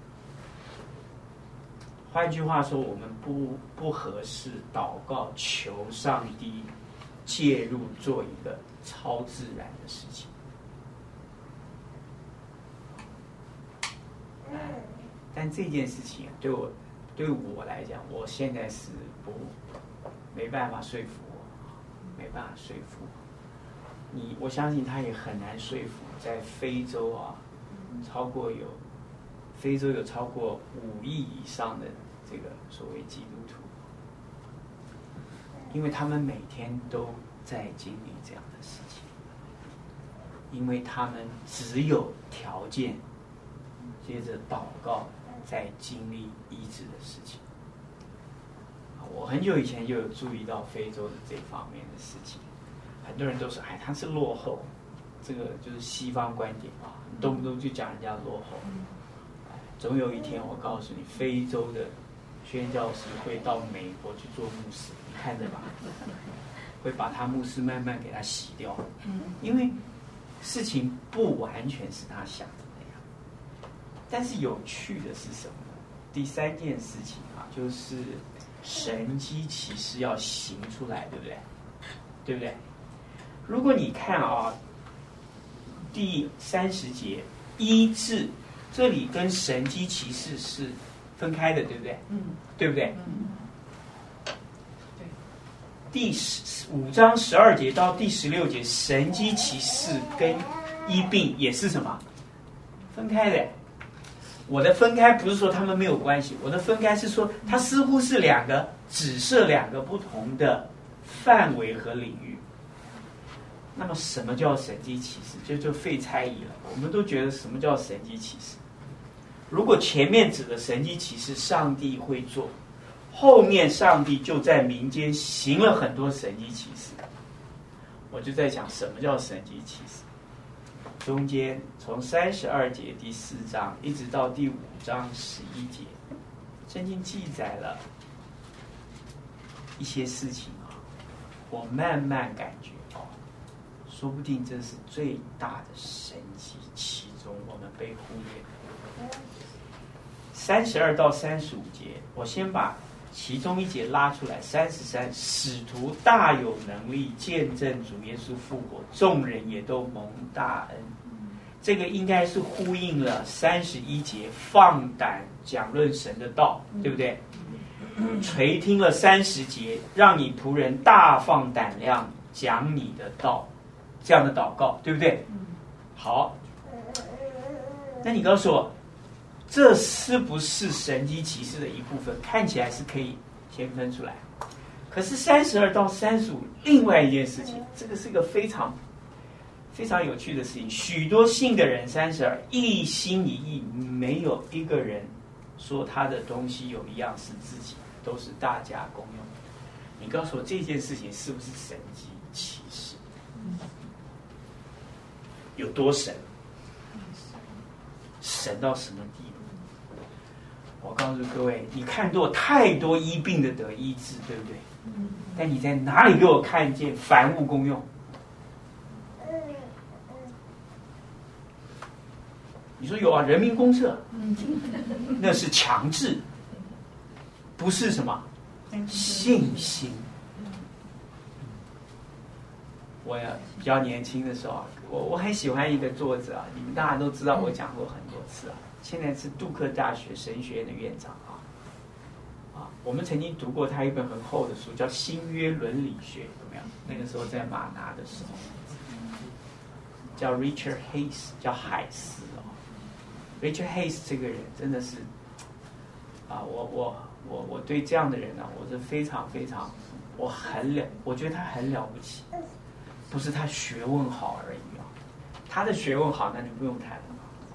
换句话说，我们不不合适祷告求上帝介入做一个超自然的事情。但这件事情对我对我来讲，我现在是不没办法说服我，没办法说服你。我相信他也很难说服在非洲啊，超过有非洲有超过五亿以上的这个所谓基督徒，因为他们每天都在经历这样的事情，因为他们只有条件接着祷告在经历医治的事情。我很久以前就有注意到非洲的这方面的事情，很多人都说哎他是落后，这个就是西方观点啊，动不动就讲人家落后。总有一天我告诉你，非洲的宣教士会到美国去做牧师，你看着吧，会把他牧师慢慢给他洗掉，因为事情不完全是他想的那样。但是有趣的是什么呢？第三件事情啊，就是神迹奇事要行出来，对不对？对不对？如果你看啊，第三十节医治，这里跟神迹奇事是分开的，对不对？嗯，对不对？嗯，对。第十五章十二节到第十六节，神迹奇事跟医病也是什么？分开的。我的分开不是说他们没有关系，我的分开是说它似乎是两个只设两个不同的范围和领域。那么什么叫神迹奇事？就就费猜疑了。我们都觉得什么叫神迹奇事？如果前面指的神迹奇事上帝会做，后面上帝就在民间行了很多神迹奇事，我就在想什么叫神迹奇事。中间从三十二节第四章一直到第五章十一节，圣经记载了一些事情啊，我慢慢感觉哦，说不定这是最大的神迹，其中我们被忽略。三十二到三十五节，我先把其中一节拉出来。三十三，使徒大有能力见证主耶稣复活，众人也都蒙大恩。这个应该是呼应了三十一节，放胆讲论神的道，对不对？垂听了三十节，让你仆人大放胆量讲你的道，这样的祷告，对不对？好，那你告诉我，这是不是神迹奇事的一部分？看起来是可以先分出来。可是三十二到三十五，另外一件事情，这个是一个非常非常有趣的事情。许多信的人，三十二一心一意，没有一个人说他的东西有一样是自己，都是大家公用。你告诉我这件事情是不是神迹奇事？有多神？神到什么地步？我告诉各位，你看过太多医病的得医治，对不对？但你在哪里给我看见凡物公用？你说有啊，人民公社，那是强制，不是什么信心。我呀比较年轻的时候啊，我我很喜欢一个作者啊，你们大家都知道，我讲过很多次啊，现在是杜克大学神学院的院长啊。啊，我们曾经读过他一本很厚的书，叫《新约伦理学》，有没有？那个时候在马拿的时候，叫 Richard Hayes， 叫海斯哦。Richard Hayes 这个人真的是，啊，我我我我对这样的人呢、啊，我是非常非常，我很了，我觉得他很了不起，不是他学问好而已啊，他的学问好那就不用谈了。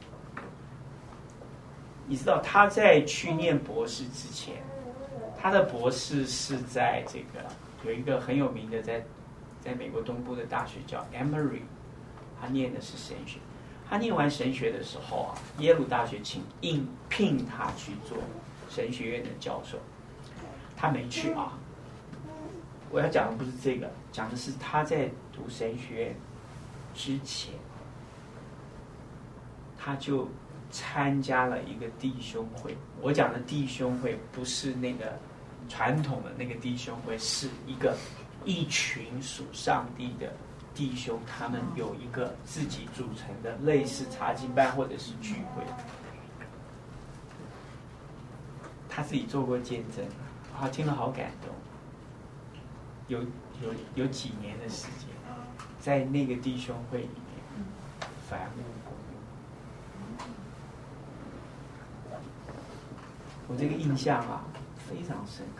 你知道他在去念博士之前，他的博士是在这个有一个很有名的在在美国东部的大学叫 Emory， 他念的是神学。他念完神学的时候啊，耶鲁大学请应聘他去做神学院的教授，他没去啊。我要讲的不是这个，讲的是他在读神学院之前，他就参加了一个弟兄会。我讲的弟兄会不是那个传统的那个弟兄会，是一个一群属上帝的弟兄，他们有一个自己组成的类似查经班或者是聚会。他自己做过见证，啊，听了好感动。有有有几年的时间，在那个弟兄会里面反目公用。我这个印象啊非常深刻。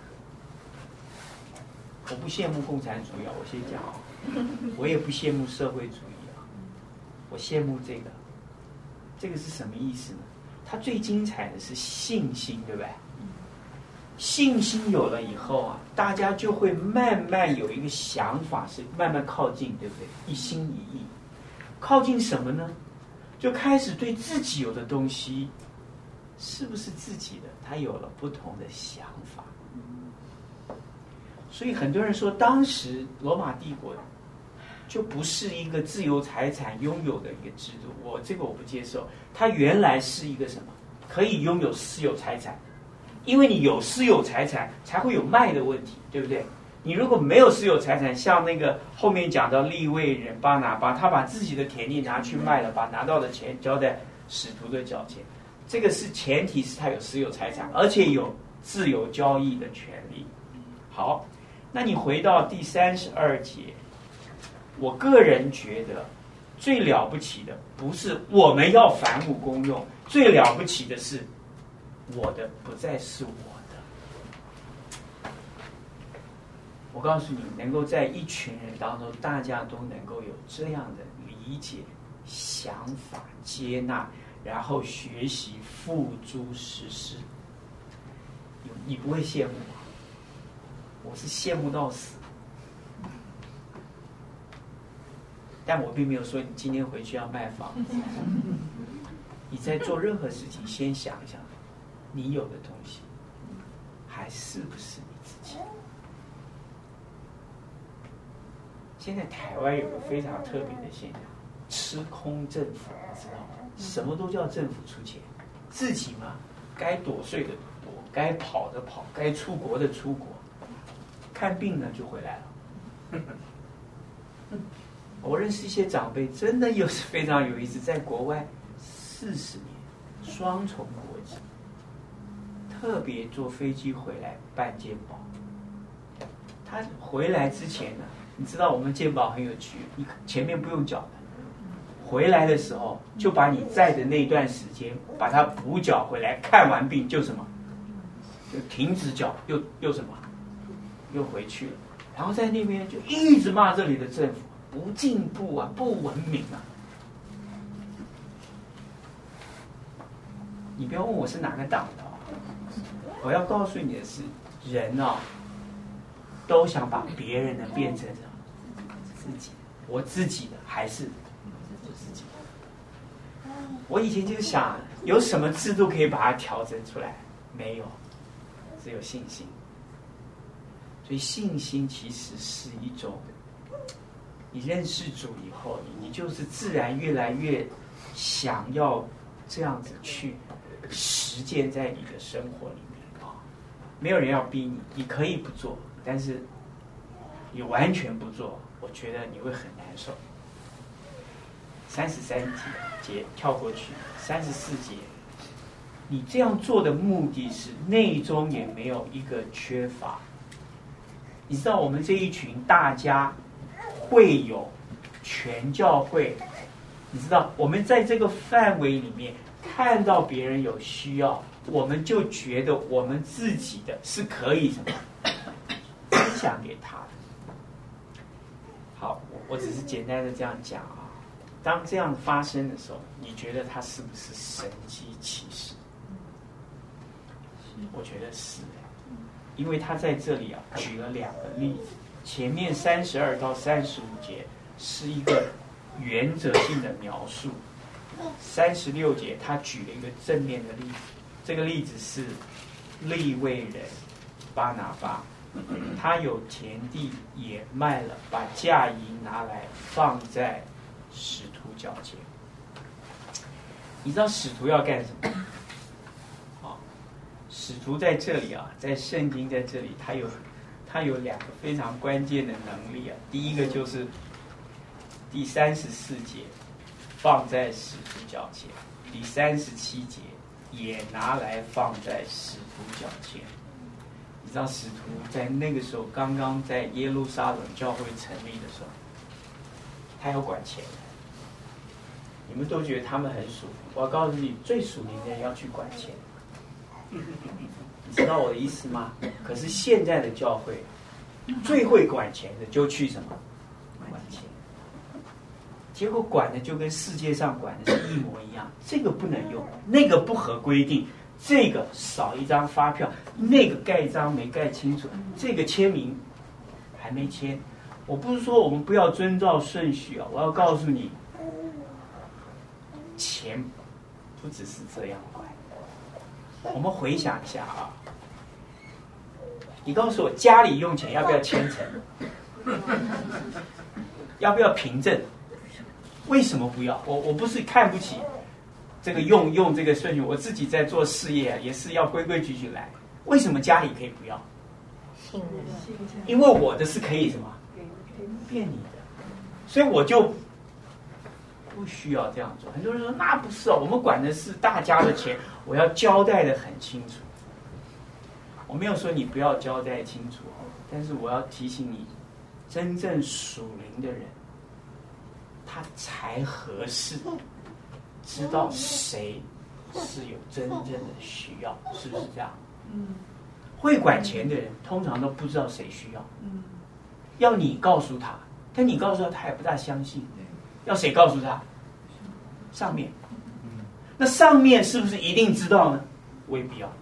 我不羡慕共产主义啊，我先讲啊，我也不羡慕社会主义啊，我羡慕这个。这个是什么意思呢？它最精彩的是信心，对不对？信心有了以后啊，大家就会慢慢有一个想法，是慢慢靠近，对不对？一心一意，靠近什么呢？就开始对自己有的东西，是不是自己的，他有了不同的想法。所以很多人说，当时罗马帝国就不是一个自由财产拥有的一个制度，我这个我不接受。它原来是一个什么？可以拥有私有财产。因为你有私有财产，才会有卖的问题，对不对？你如果没有私有财产，像那个后面讲到利未人巴拿巴，他把自己的田地拿去卖了，把拿到的钱交在使徒的脚前，这个是前提是他有私有财产，而且有自由交易的权利。好，那你回到第三十二节，我个人觉得最了不起的不是我们要凡物公用，最了不起的是我的不再是我的。我告诉你，能够在一群人当中，大家都能够有这样的理解、想法、接纳，然后学习付诸实施，你不会羡慕吗？我是羡慕到死。但我并没有说你今天回去要卖房子。你在做任何事情，先想一想，你有的东西还是不是你自己？现在台湾有个非常特别的现象，吃空政府，你知道吗？什么都叫政府出钱，自己嘛，该躲税的躲，该跑的跑，该出国的出国，看病呢就回来了。我认识一些长辈，真的又是非常有意思，在国外四十年，双重国籍。特别坐飞机回来办健保，他回来之前呢，你知道我们健保很有趣，你前面不用缴的，回来的时候就把你在的那段时间把它补缴回来，看完病就什么，就停止缴，又又什么，又回去了，然后在那边就一直骂这里的政府不进步啊，不文明啊。你不要问我是哪个党的。我要告诉你的是，人啊，都想把别人的变成什么？自己，我自己的还是我自己的。我以前就想，有什么制度可以把它调整出来？没有，只有信心。所以信心其实是一种，你认识主以后，你就是自然越来越想要这样子去实践在你的生活里面。没有人要逼你，你可以不做，但是你完全不做，我觉得你会很难受。 三十三节跳过去，三十四节，你这样做的目的是内中也没有一个缺乏。你知道我们这一群大家会有全教会，你知道我们在这个范围里面看到别人有需要，我们就觉得我们自己的是可以什么分享给他的。好，我我只是简单的这样讲啊。当这样发生的时候，你觉得它是不是神迹奇事？我觉得是，因为他在这里啊举了两个例子，前面三十二到三十五节是一个原则性的描述，三十六节他举了一个正面的例子，这个例子是利未人巴拿巴，他有田地也卖了，把价银拿来放在使徒脚前。你知道使徒要干什么？使徒在这里啊，在圣经在这里，他有他有两个非常关键的能力啊。第一个就是第三十四节放在使徒脚前，第三十七节也拿来放在使徒脚前。你知道使徒在那个时候刚刚在耶路撒冷教会成立的时候，他要管钱。你们都觉得他们很属灵，我要告诉你，最属灵的人要去管钱。你知道我的意思吗？可是现在的教会最会管钱的就去什么管钱，结果管的就跟世界上管的是一模一样，这个不能用，那个不合规定，这个少一张发票，那个盖章没盖清楚，这个签名还没签。我不是说我们不要遵照顺序啊，我要告诉你，钱不只是这样管。我们回想一下啊，你告诉我家里用钱要不要签呈？要不要凭证？为什么不要？我我不是看不起这个用用这个顺序，我自己在做事业啊，也是要规规矩矩来。为什么家里可以不要？ 信任， 因为我的是可以什么骗你的，所以我就不需要这样做。很多人说那不是哦，我们管的是大家的钱，我要交代的很清楚。我没有说你不要交代清楚，但是我要提醒你，真正属灵的人，他才合适知道谁是有真正的需要，是不是这样？ 嗯， 会管钱的人通常都不知道谁需要，嗯，要你告诉他，但你告诉他，他也不大相信。要谁告诉他？上面。那上面是不是一定知道呢？未必要。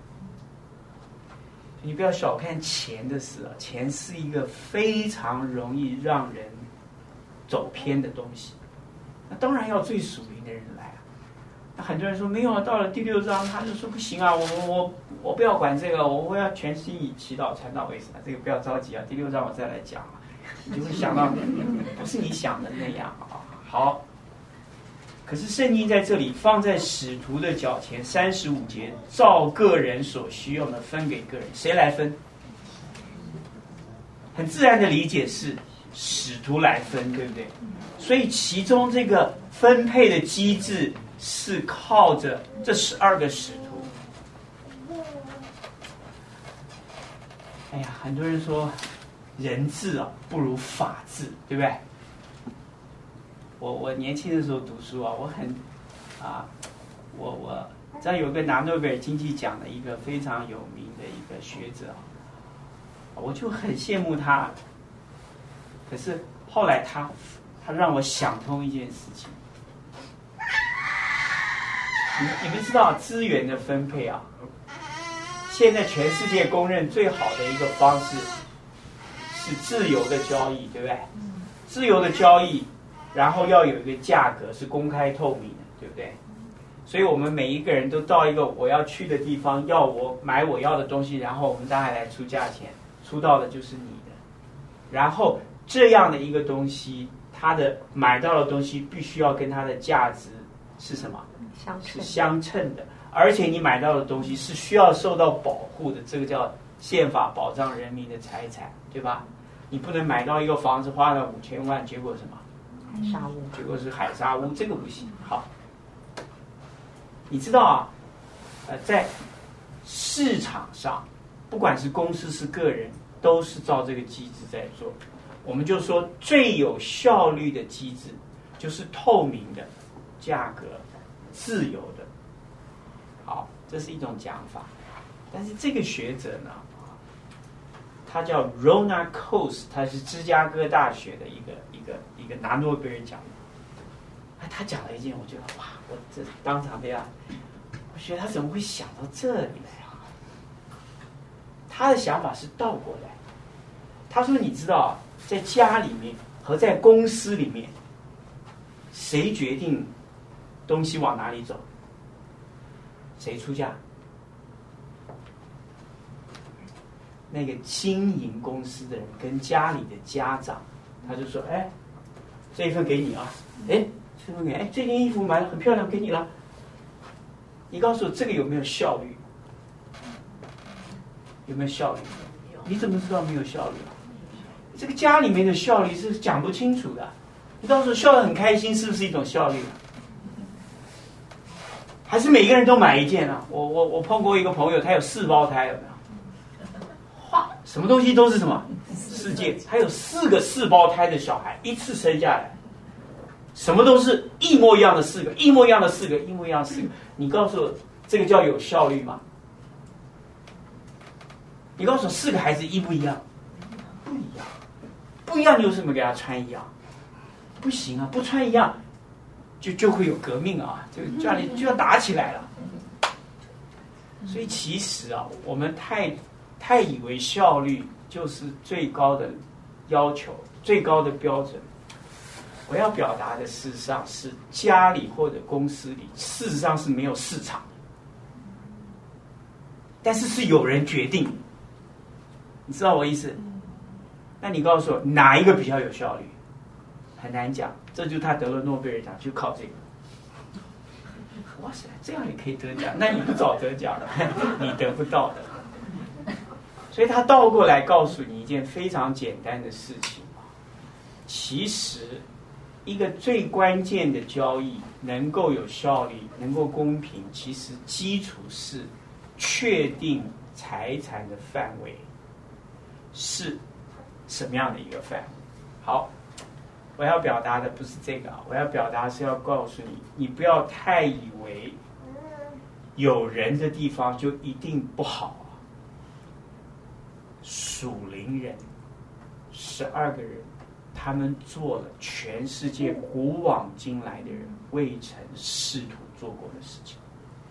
你不要小看钱的事啊，钱是一个非常容易让人走偏的东西。那当然要最属灵的人来啊。那很多人说没有啊，到了第六章他就说不行啊，我我我不要管这个，我要全心以祈祷传道为什么？这个不要着急啊，第六章我再来讲啊。你就会想到不是你想的那样啊。好，可是圣经在这里放在使徒的脚前，三十五节，照个人所需用的分给个人，谁来分？很自然的理解是使徒来分，对不对？所以其中这个分配的机制是靠着这十二个使徒。哎呀，很多人说人治啊不如法治，对不对？我我年轻的时候读书啊，我很啊，我我知道有个拿诺贝尔经济奖的一个非常有名的一个学者啊，我就很羡慕他。可是后来他他让我想通一件事情，你你们知道资源的分配啊，现在全世界公认最好的一个方式是自由的交易，对不对？自由的交易。然后要有一个价格是公开透明的，对不对？所以我们每一个人都到一个我要去的地方，要我买我要的东西，然后我们大家来出价钱，出到的就是你的。然后这样的一个东西，它的买到的东西必须要跟它的价值是什么？ 相称， 是相称的。而且你买到的东西是需要受到保护的，这个叫宪法保障人民的财产，对吧？你不能买到一个房子花了五千万，结果什么？ 沙屋， 结果是海沙屋，这个不行。好，你知道啊，呃，在市场上，不管是公司是个人，都是照这个机制在做。我们就说最有效率的机制，就是透明的、价格自由的。好，这是一种讲法。但是这个学者呢，他叫 Rona Coase， 他是芝加哥大学的一个一个一个拿诺贝尔奖的。他讲了一件，我觉得哇，我这当场被他，我觉得他怎么会想到这里来啊？他的想法是倒过来。他说：“你知道，在家里面和在公司里面，谁决定东西往哪里走？谁出价？那个经营公司的人跟家里的家长，他就说：‘哎，这一份给你啊，哎，这份给，哎，这件衣服买了很漂亮，给你了。你告诉我这个有没有效率？有没有效率？你怎么知道没有效率？这个家里面的效率是讲不清楚的。你到时候笑得很开心，是不是一种效率啊？还是每个人都买一件啊？我我我碰过一个朋友，他有四胞胎，有没有？哇，什么东西都是什么世界？还有四个四胞胎的小孩，一次生下来，什么都是一模一样的四个，一模一样的四个，一模一样的四个。你告诉我，这个叫有效率吗？你告诉我，四个孩子一不一样？不一样，不一样，你有什么给他穿一样？不行啊，不穿一样，就就会有革命啊，就家里就要打起来了。所以其实啊，我们太太以为效率就是最高的要求、最高的标准。我要表达的事实上是，家里或者公司里，事实上是没有市场的，但是是有人决定。你知道我意思？那你告诉我哪一个比较有效率？很难讲，这就是他得了诺贝尔奖，就靠这个。哇塞，这样也可以得奖？那你不早得奖了，你得不到的。所以他倒过来告诉你一件非常简单的事情：其实一个最关键的交易能够有效率、能够公平，其实基础是确定财产的范围是什么样的一个范围。好。我要表达的不是这个啊，我要表达是要告诉你，你不要太以为有人的地方就一定不好啊。属灵人，十二个人，他们做了全世界古往今来的人未曾试图做过的事情。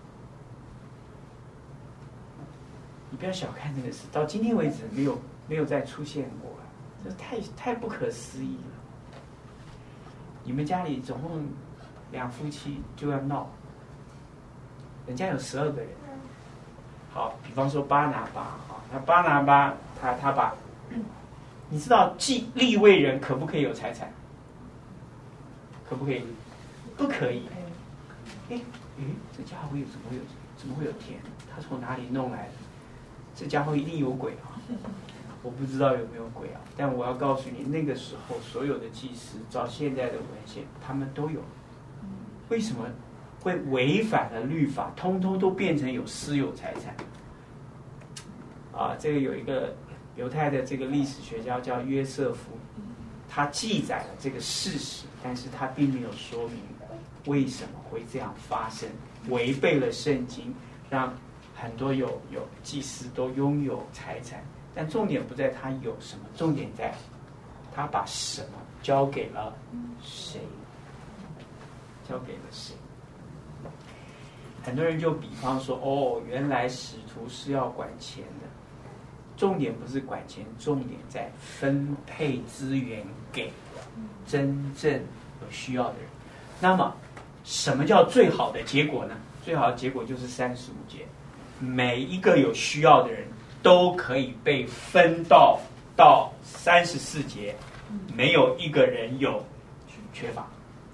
你不要小看这个事，到今天为止没有没有再出现过了，这太太不可思议了。你们家里总共两夫妻就要闹，人家有十二个人。好，比方说巴拿巴啊，那巴拿巴他他把，你知道祭利未人可不可以有财产？可不可以？不可以。哎哎，这家伙有怎么会有怎么会有田？他从哪里弄来的？这家伙一定有鬼啊！我不知道有没有鬼啊，但我要告诉你，那个时候所有的祭司，照现在的文献，他们都有。为什么会违反了律法，通通都变成有私有财产？啊，这个有一个犹太的这个历史学家叫约瑟夫，他记载了这个事实，但是他并没有说明为什么会这样发生，违背了圣经，让很多有有祭司都拥有财产。但重点不在他有什么，重点在他把什么交给了谁，交给了谁。很多人就比方说，哦，原来使徒是要管钱的，重点不是管钱，重点在分配资源给真正有需要的人。那么什么叫最好的结果呢？最好的结果就是三十五节，每一个有需要的人都可以被分到到三十四节，没有一个人有缺乏。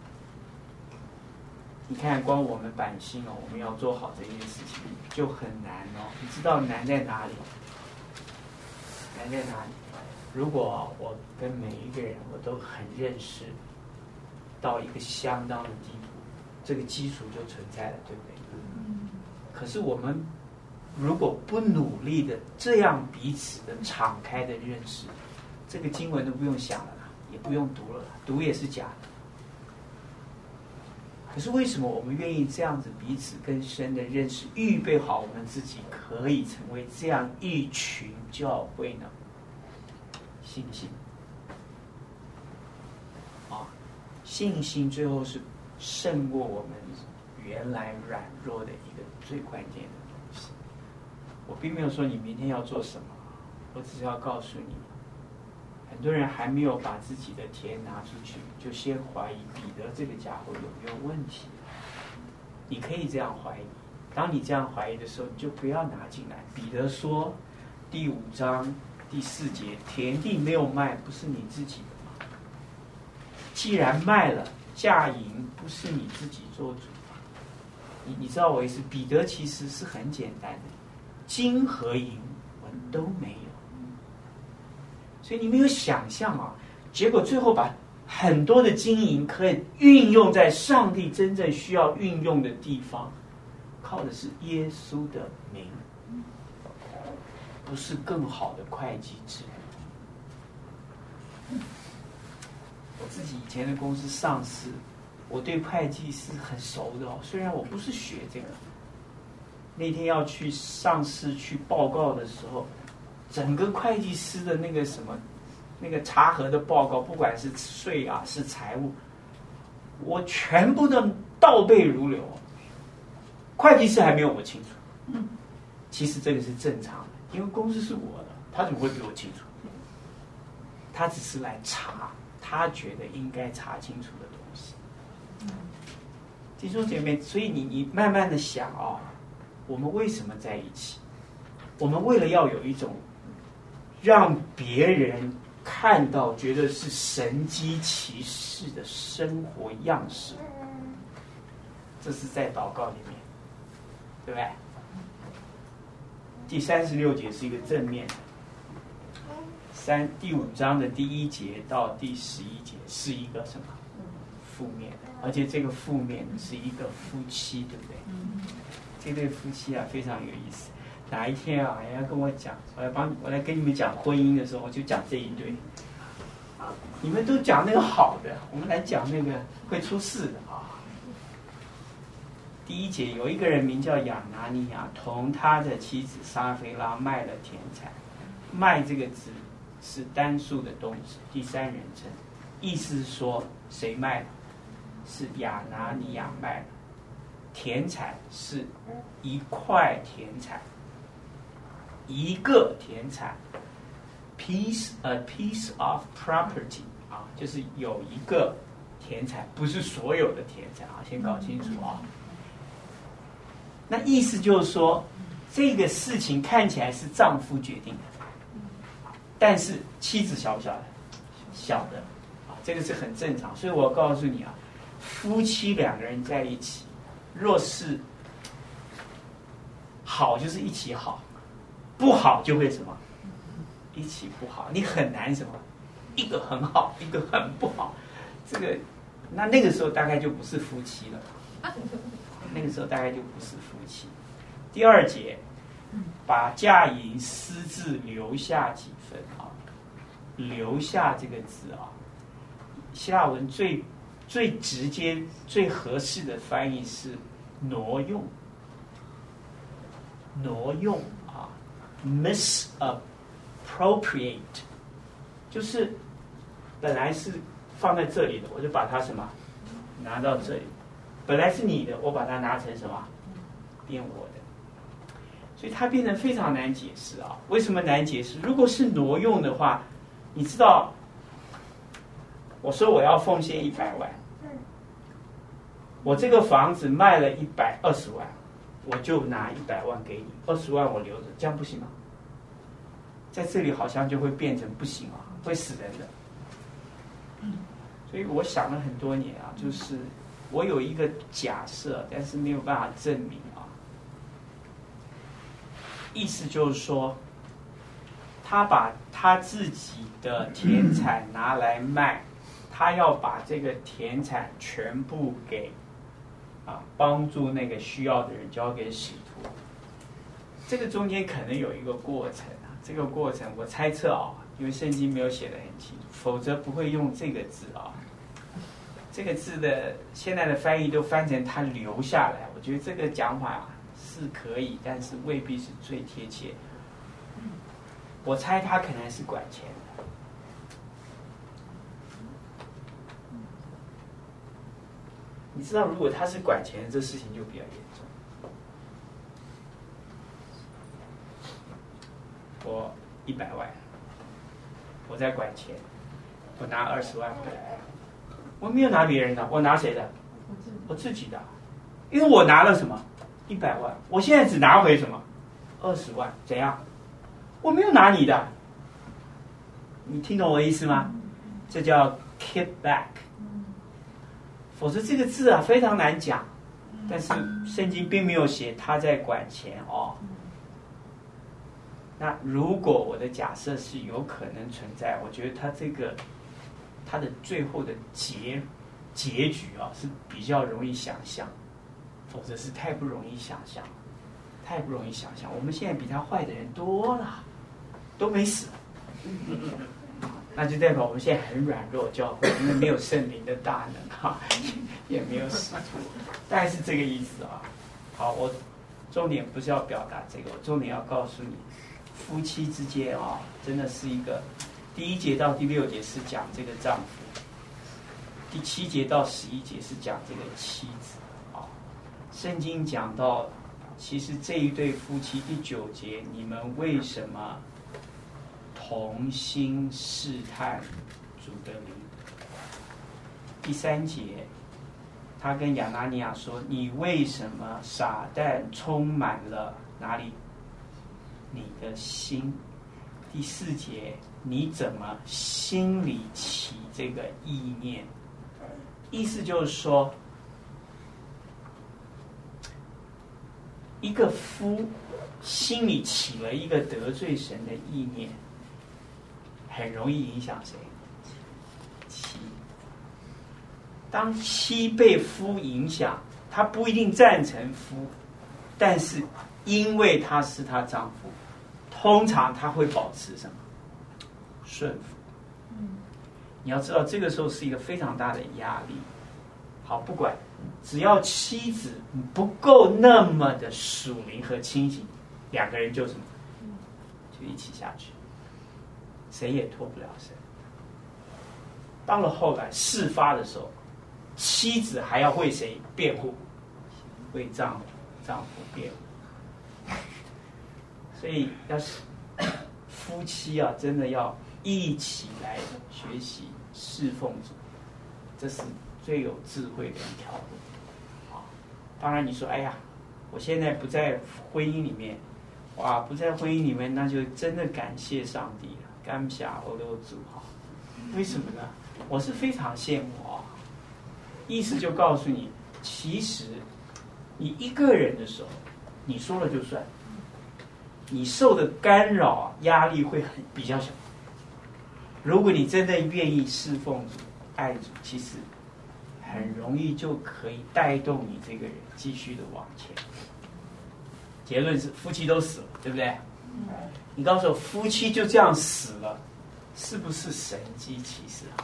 你看，光我们百姓哦，我们要做好这件事情就很难哦。你知道难在哪里？难在哪里？如果我跟每一个人我都很认识， 到一个相当的地步，这个基础就存在了，对不对？可是我们如果不努力的这样彼此的敞开的认识，这个经文都不用想了啦，也不用读了啦，读也是假的。可是为什么我们愿意这样子彼此更深的认识，预备好我们自己可以成为这样一群教会呢？信心啊，信心最后是胜过我们原来软弱的一个最关键的东西。我并没有说你明天要做什么，我只是要告诉你，很多人还没有把自己的田拿出去，就先怀疑彼得这个家伙有没有问题。你可以这样怀疑，当你这样怀疑的时候，你就不要拿进来。彼得说，第五章第四节，田地没有卖，不是你自己的吗？既然卖了，价银不是你自己做主吗？你你知道我意思？彼得其实是很简单的，金和银我都没有。所以你没有想象啊，结果最后把很多的金银可以运用在上帝真正需要运用的地方，靠的是耶稣的名，不是更好的会计制度。我自己以前的公司上市，我对会计是很熟的哦，虽然我不是学这个。那天要去上市去报告的时候，整个会计师的那个什么，那个查核的报告，不管是税啊是财务，我全部都倒背如流。会计师还没有我清楚，其实这个是正常的，因为公司是我的，他怎么会比我清楚？他只是来查他觉得应该查清楚的东西。弟兄姐妹，所以你你慢慢的想啊、哦，我们为什么在一起？我们为了要有一种让别人看到觉得是神机骑士的生活样式，这是在祷告里面，对不对？第三十六节是一个正面的，三第五章的第一节到第十一节是一个什么负面的，而且这个负面是一个夫妻，对不对？这对夫妻啊非常有意思。哪一天啊，人家跟我讲，我来帮我来跟你们讲婚姻的时候，我就讲这一对。你们都讲那个好的，我们来讲那个会出事的啊。第一节有一个人名叫亚拿尼亚，同他的妻子撒菲拉卖了田产。卖这个字是单数的动词，第三人称，意思是说谁卖了？是亚拿尼亚卖了。田产是一块田产，一个田产 ，piece a piece of property 啊，就是有一个田产，不是所有的田产啊，先搞清楚啊。那意思就是说，这个事情看起来是丈夫决定的，但是妻子晓不晓得？晓得啊，这个是很正常。所以我告诉你啊，夫妻两个人在一起，若是好就是一起好，不好就会什么一起不好，你很难什么一个很好一个很不好，这个那那个时候大概就不是夫妻了，那个时候大概就不是夫妻。第二节，把价银私自留下几分啊，留下这个字啊，希腊文最最直接最合适的翻译是挪用，挪用啊 misappropriate， 就是本来是放在这里的，我就把它什么拿到这里，本来是你的，我把它拿成什么变我的，所以它变得非常难解释啊。为什么难解释？如果是挪用的话，你知道我说我要奉献一百万，我这个房子卖了一百二十万，我就拿一百万给你，二十万我留着，这样不行吗？在这里好像就会变成不行啊，会死人的。所以我想了很多年啊，就是我有一个假设，但是没有办法证明啊。意思就是说，他把他自己的田产拿来卖，他他要把这个田产全部给啊帮助那个需要的人交给使徒。这个中间可能有一个过程啊，这个过程我猜测啊，因为圣经没有写得很清楚，否则不会用这个字啊。这个字的现在的翻译都翻成他留下来，我觉得这个讲法啊是可以，但是未必是最贴切。我猜他可能是管钱的。你知道，如果他是管钱，这事情就比较严重。我一百万，我在管钱，我拿二十万回来，我没有拿别人的，我拿谁的？我自己的，因为我拿了什么？一百万，我现在只拿回什么？二十万，怎样？我没有拿你的，你听懂我的意思吗？这叫 keep back。否则这个字啊非常难讲，但是圣经并没有写他在管钱哦。那如果我的假设是有可能存在，我觉得他这个他的最后的结结局啊是比较容易想象，否则是太不容易想象，太不容易想象。我们现在比他坏的人多了，都没死，那就代表我们现在很软弱，教会因为没有圣灵的大能哈，也没有使徒，大概是这个意思啊。好，我重点不是要表达这个，我重点要告诉你。夫妻之间啊，真的是一个，第一节到第六节是讲这个丈夫，第七节到十一节是讲这个妻子啊。圣经讲到，其实这一对夫妻，第九节，你们为什么同心试探主的灵？第三节，他跟亚拿尼亚说：“你为什么撒旦充满了哪里？你的心。”第四节，你怎么心里起这个意念？意思就是说，一个夫心里起了一个得罪神的意念，很容易影响谁？妻。当妻被夫影响，他不一定赞成夫，但是因为他是他丈夫，通常他会保持什么？顺服。你要知道，这个时候是一个非常大的压力。好，不管，只要妻子不够那么的属灵和清醒，两个人就什么，就一起下去，谁也脱不了身。到了后来事发的时候，妻子还要为谁辩护？为丈夫丈夫辩护。所以要是夫妻啊，真的要一起来学习侍奉主，这是最有智慧的一条路。啊，当然你说，哎呀，我现在不在婚姻里面，哇，不在婚姻里面，那就真的感谢上帝了，感谢欧洲主哈。为什么呢？我是非常羡慕啊。意思就告诉你，其实你一个人的时候，你说了就算，你受的干扰压力会很比较小。如果你真的愿意侍奉主、爱主，其实很容易就可以带动你这个人继续的往前。结论是夫妻都死了，对不对？你告诉我，夫妻就这样死了，是不是神迹奇事啊？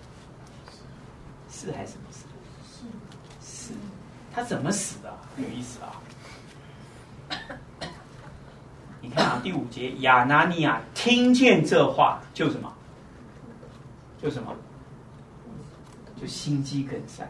是还是不是？是。他怎么死的？很有意思啊！你看啊，第五节，亚拿尼亚听见这话，就什么？就什么？就心肌梗塞。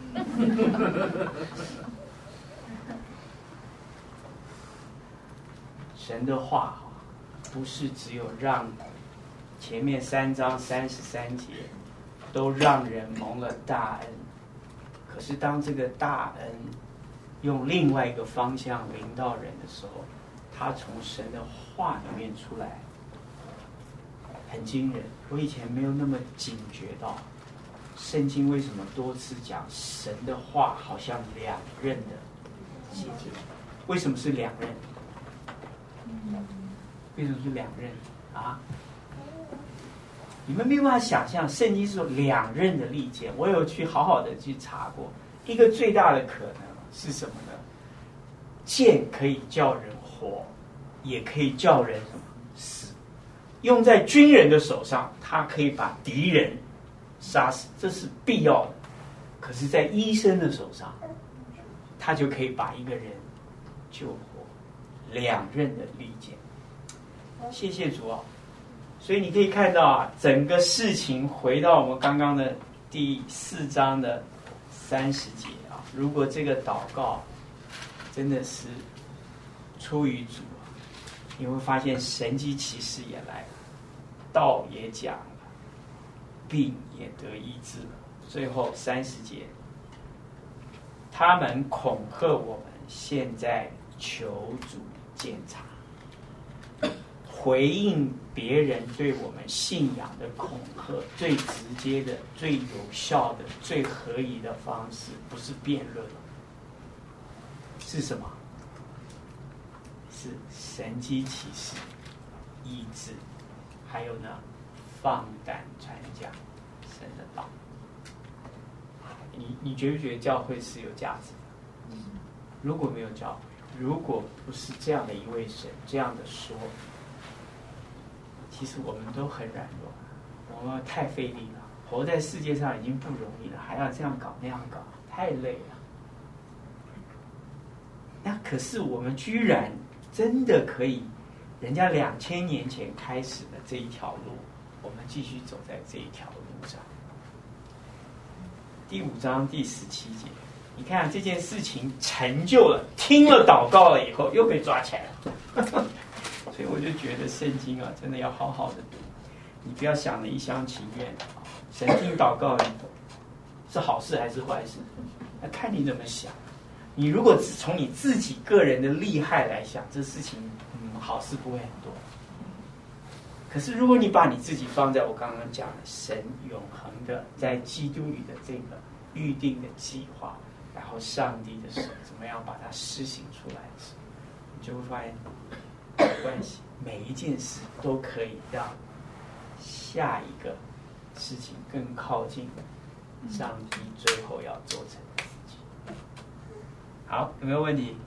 神的话不是只有让前面三章三十三节都让人蒙了大恩，可是当这个大恩用另外一个方向临到人的时候，他从神的话里面出来，很惊人。我以前没有那么警觉到圣经为什么多次讲神的话好像两刃的结界？为什么是两刃？为什么是两刃啊？ 你们没有办法想象，圣经是有两刃的利剑。我有去好好的去查过，一个最大的可能是什么呢？剑可以叫人活，也可以叫人什么死。用在军人的手上，他可以把敌人杀死，这是必要的。可是，在医生的手上，他就可以把一个人救活。两刃的利剑，谢谢主啊！所以你可以看到啊，整个事情回到我们刚刚的第四章的三十节啊。如果这个祷告真的是出于主啊，你会发现神迹奇事也来了，道也讲了，病也得医治了。最后三十节，他们恐吓我们，现在求主鉴察。回应别人对我们信仰的恐吓，最直接的、最有效的、最合宜的方式，不是辩论，是什么？是神迹奇事、医治，还有呢，放胆传讲神的道。你你觉不觉得教会是有价值的？如果没有教会，如果不是这样的一位神这样的说，其实我们都很软弱，我们太费力了，活在世界上已经不容易了，还要这样搞那样搞，太累了。那可是我们居然真的可以，人家两千年前开始的这一条路，我们继续走在这一条路上。第五章第十七节，你看这件事情成就了，听了祷告了以后又被抓起来了。所以我就觉得圣经啊，真的要好好的读，你不要想的一厢情愿。神听祷告是好事还是坏事？那看你怎么想。你如果只从你自己个人的利害来想，这事情嗯好事不会很多。可是如果你把你自己放在我刚刚讲的神永恒的在基督里的这个预定的计划，然后上帝的手怎么样把它施行出来的时候，你就会发现没关系，每一件事都可以让下一个事情更靠近上帝最后要做成的事情。好，有没有问题？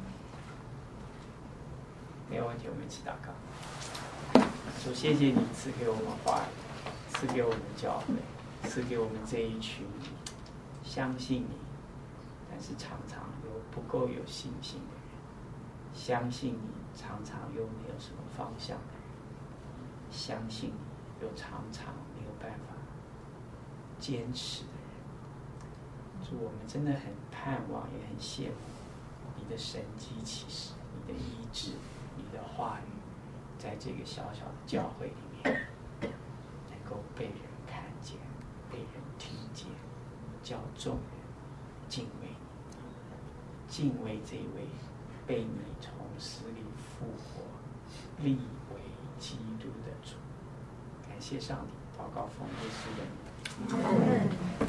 没有问题，我们一起祷告。主，谢谢你赐给我们话语，赐给我们教会，赐给我们这一群相信你，但是常常又不够有信心的人，相信你常常又没有什么方向的人，相信你又常常没有办法坚持的人。主，我们真的很盼望，也很羡慕你的神迹奇事，你的医治，你的话语，在这个小小的教会里面能够被人看见，被人听见，叫众人敬畏你，敬畏这位被你从死里复活立为基督的主。感谢上帝，祷告奉耶稣的名。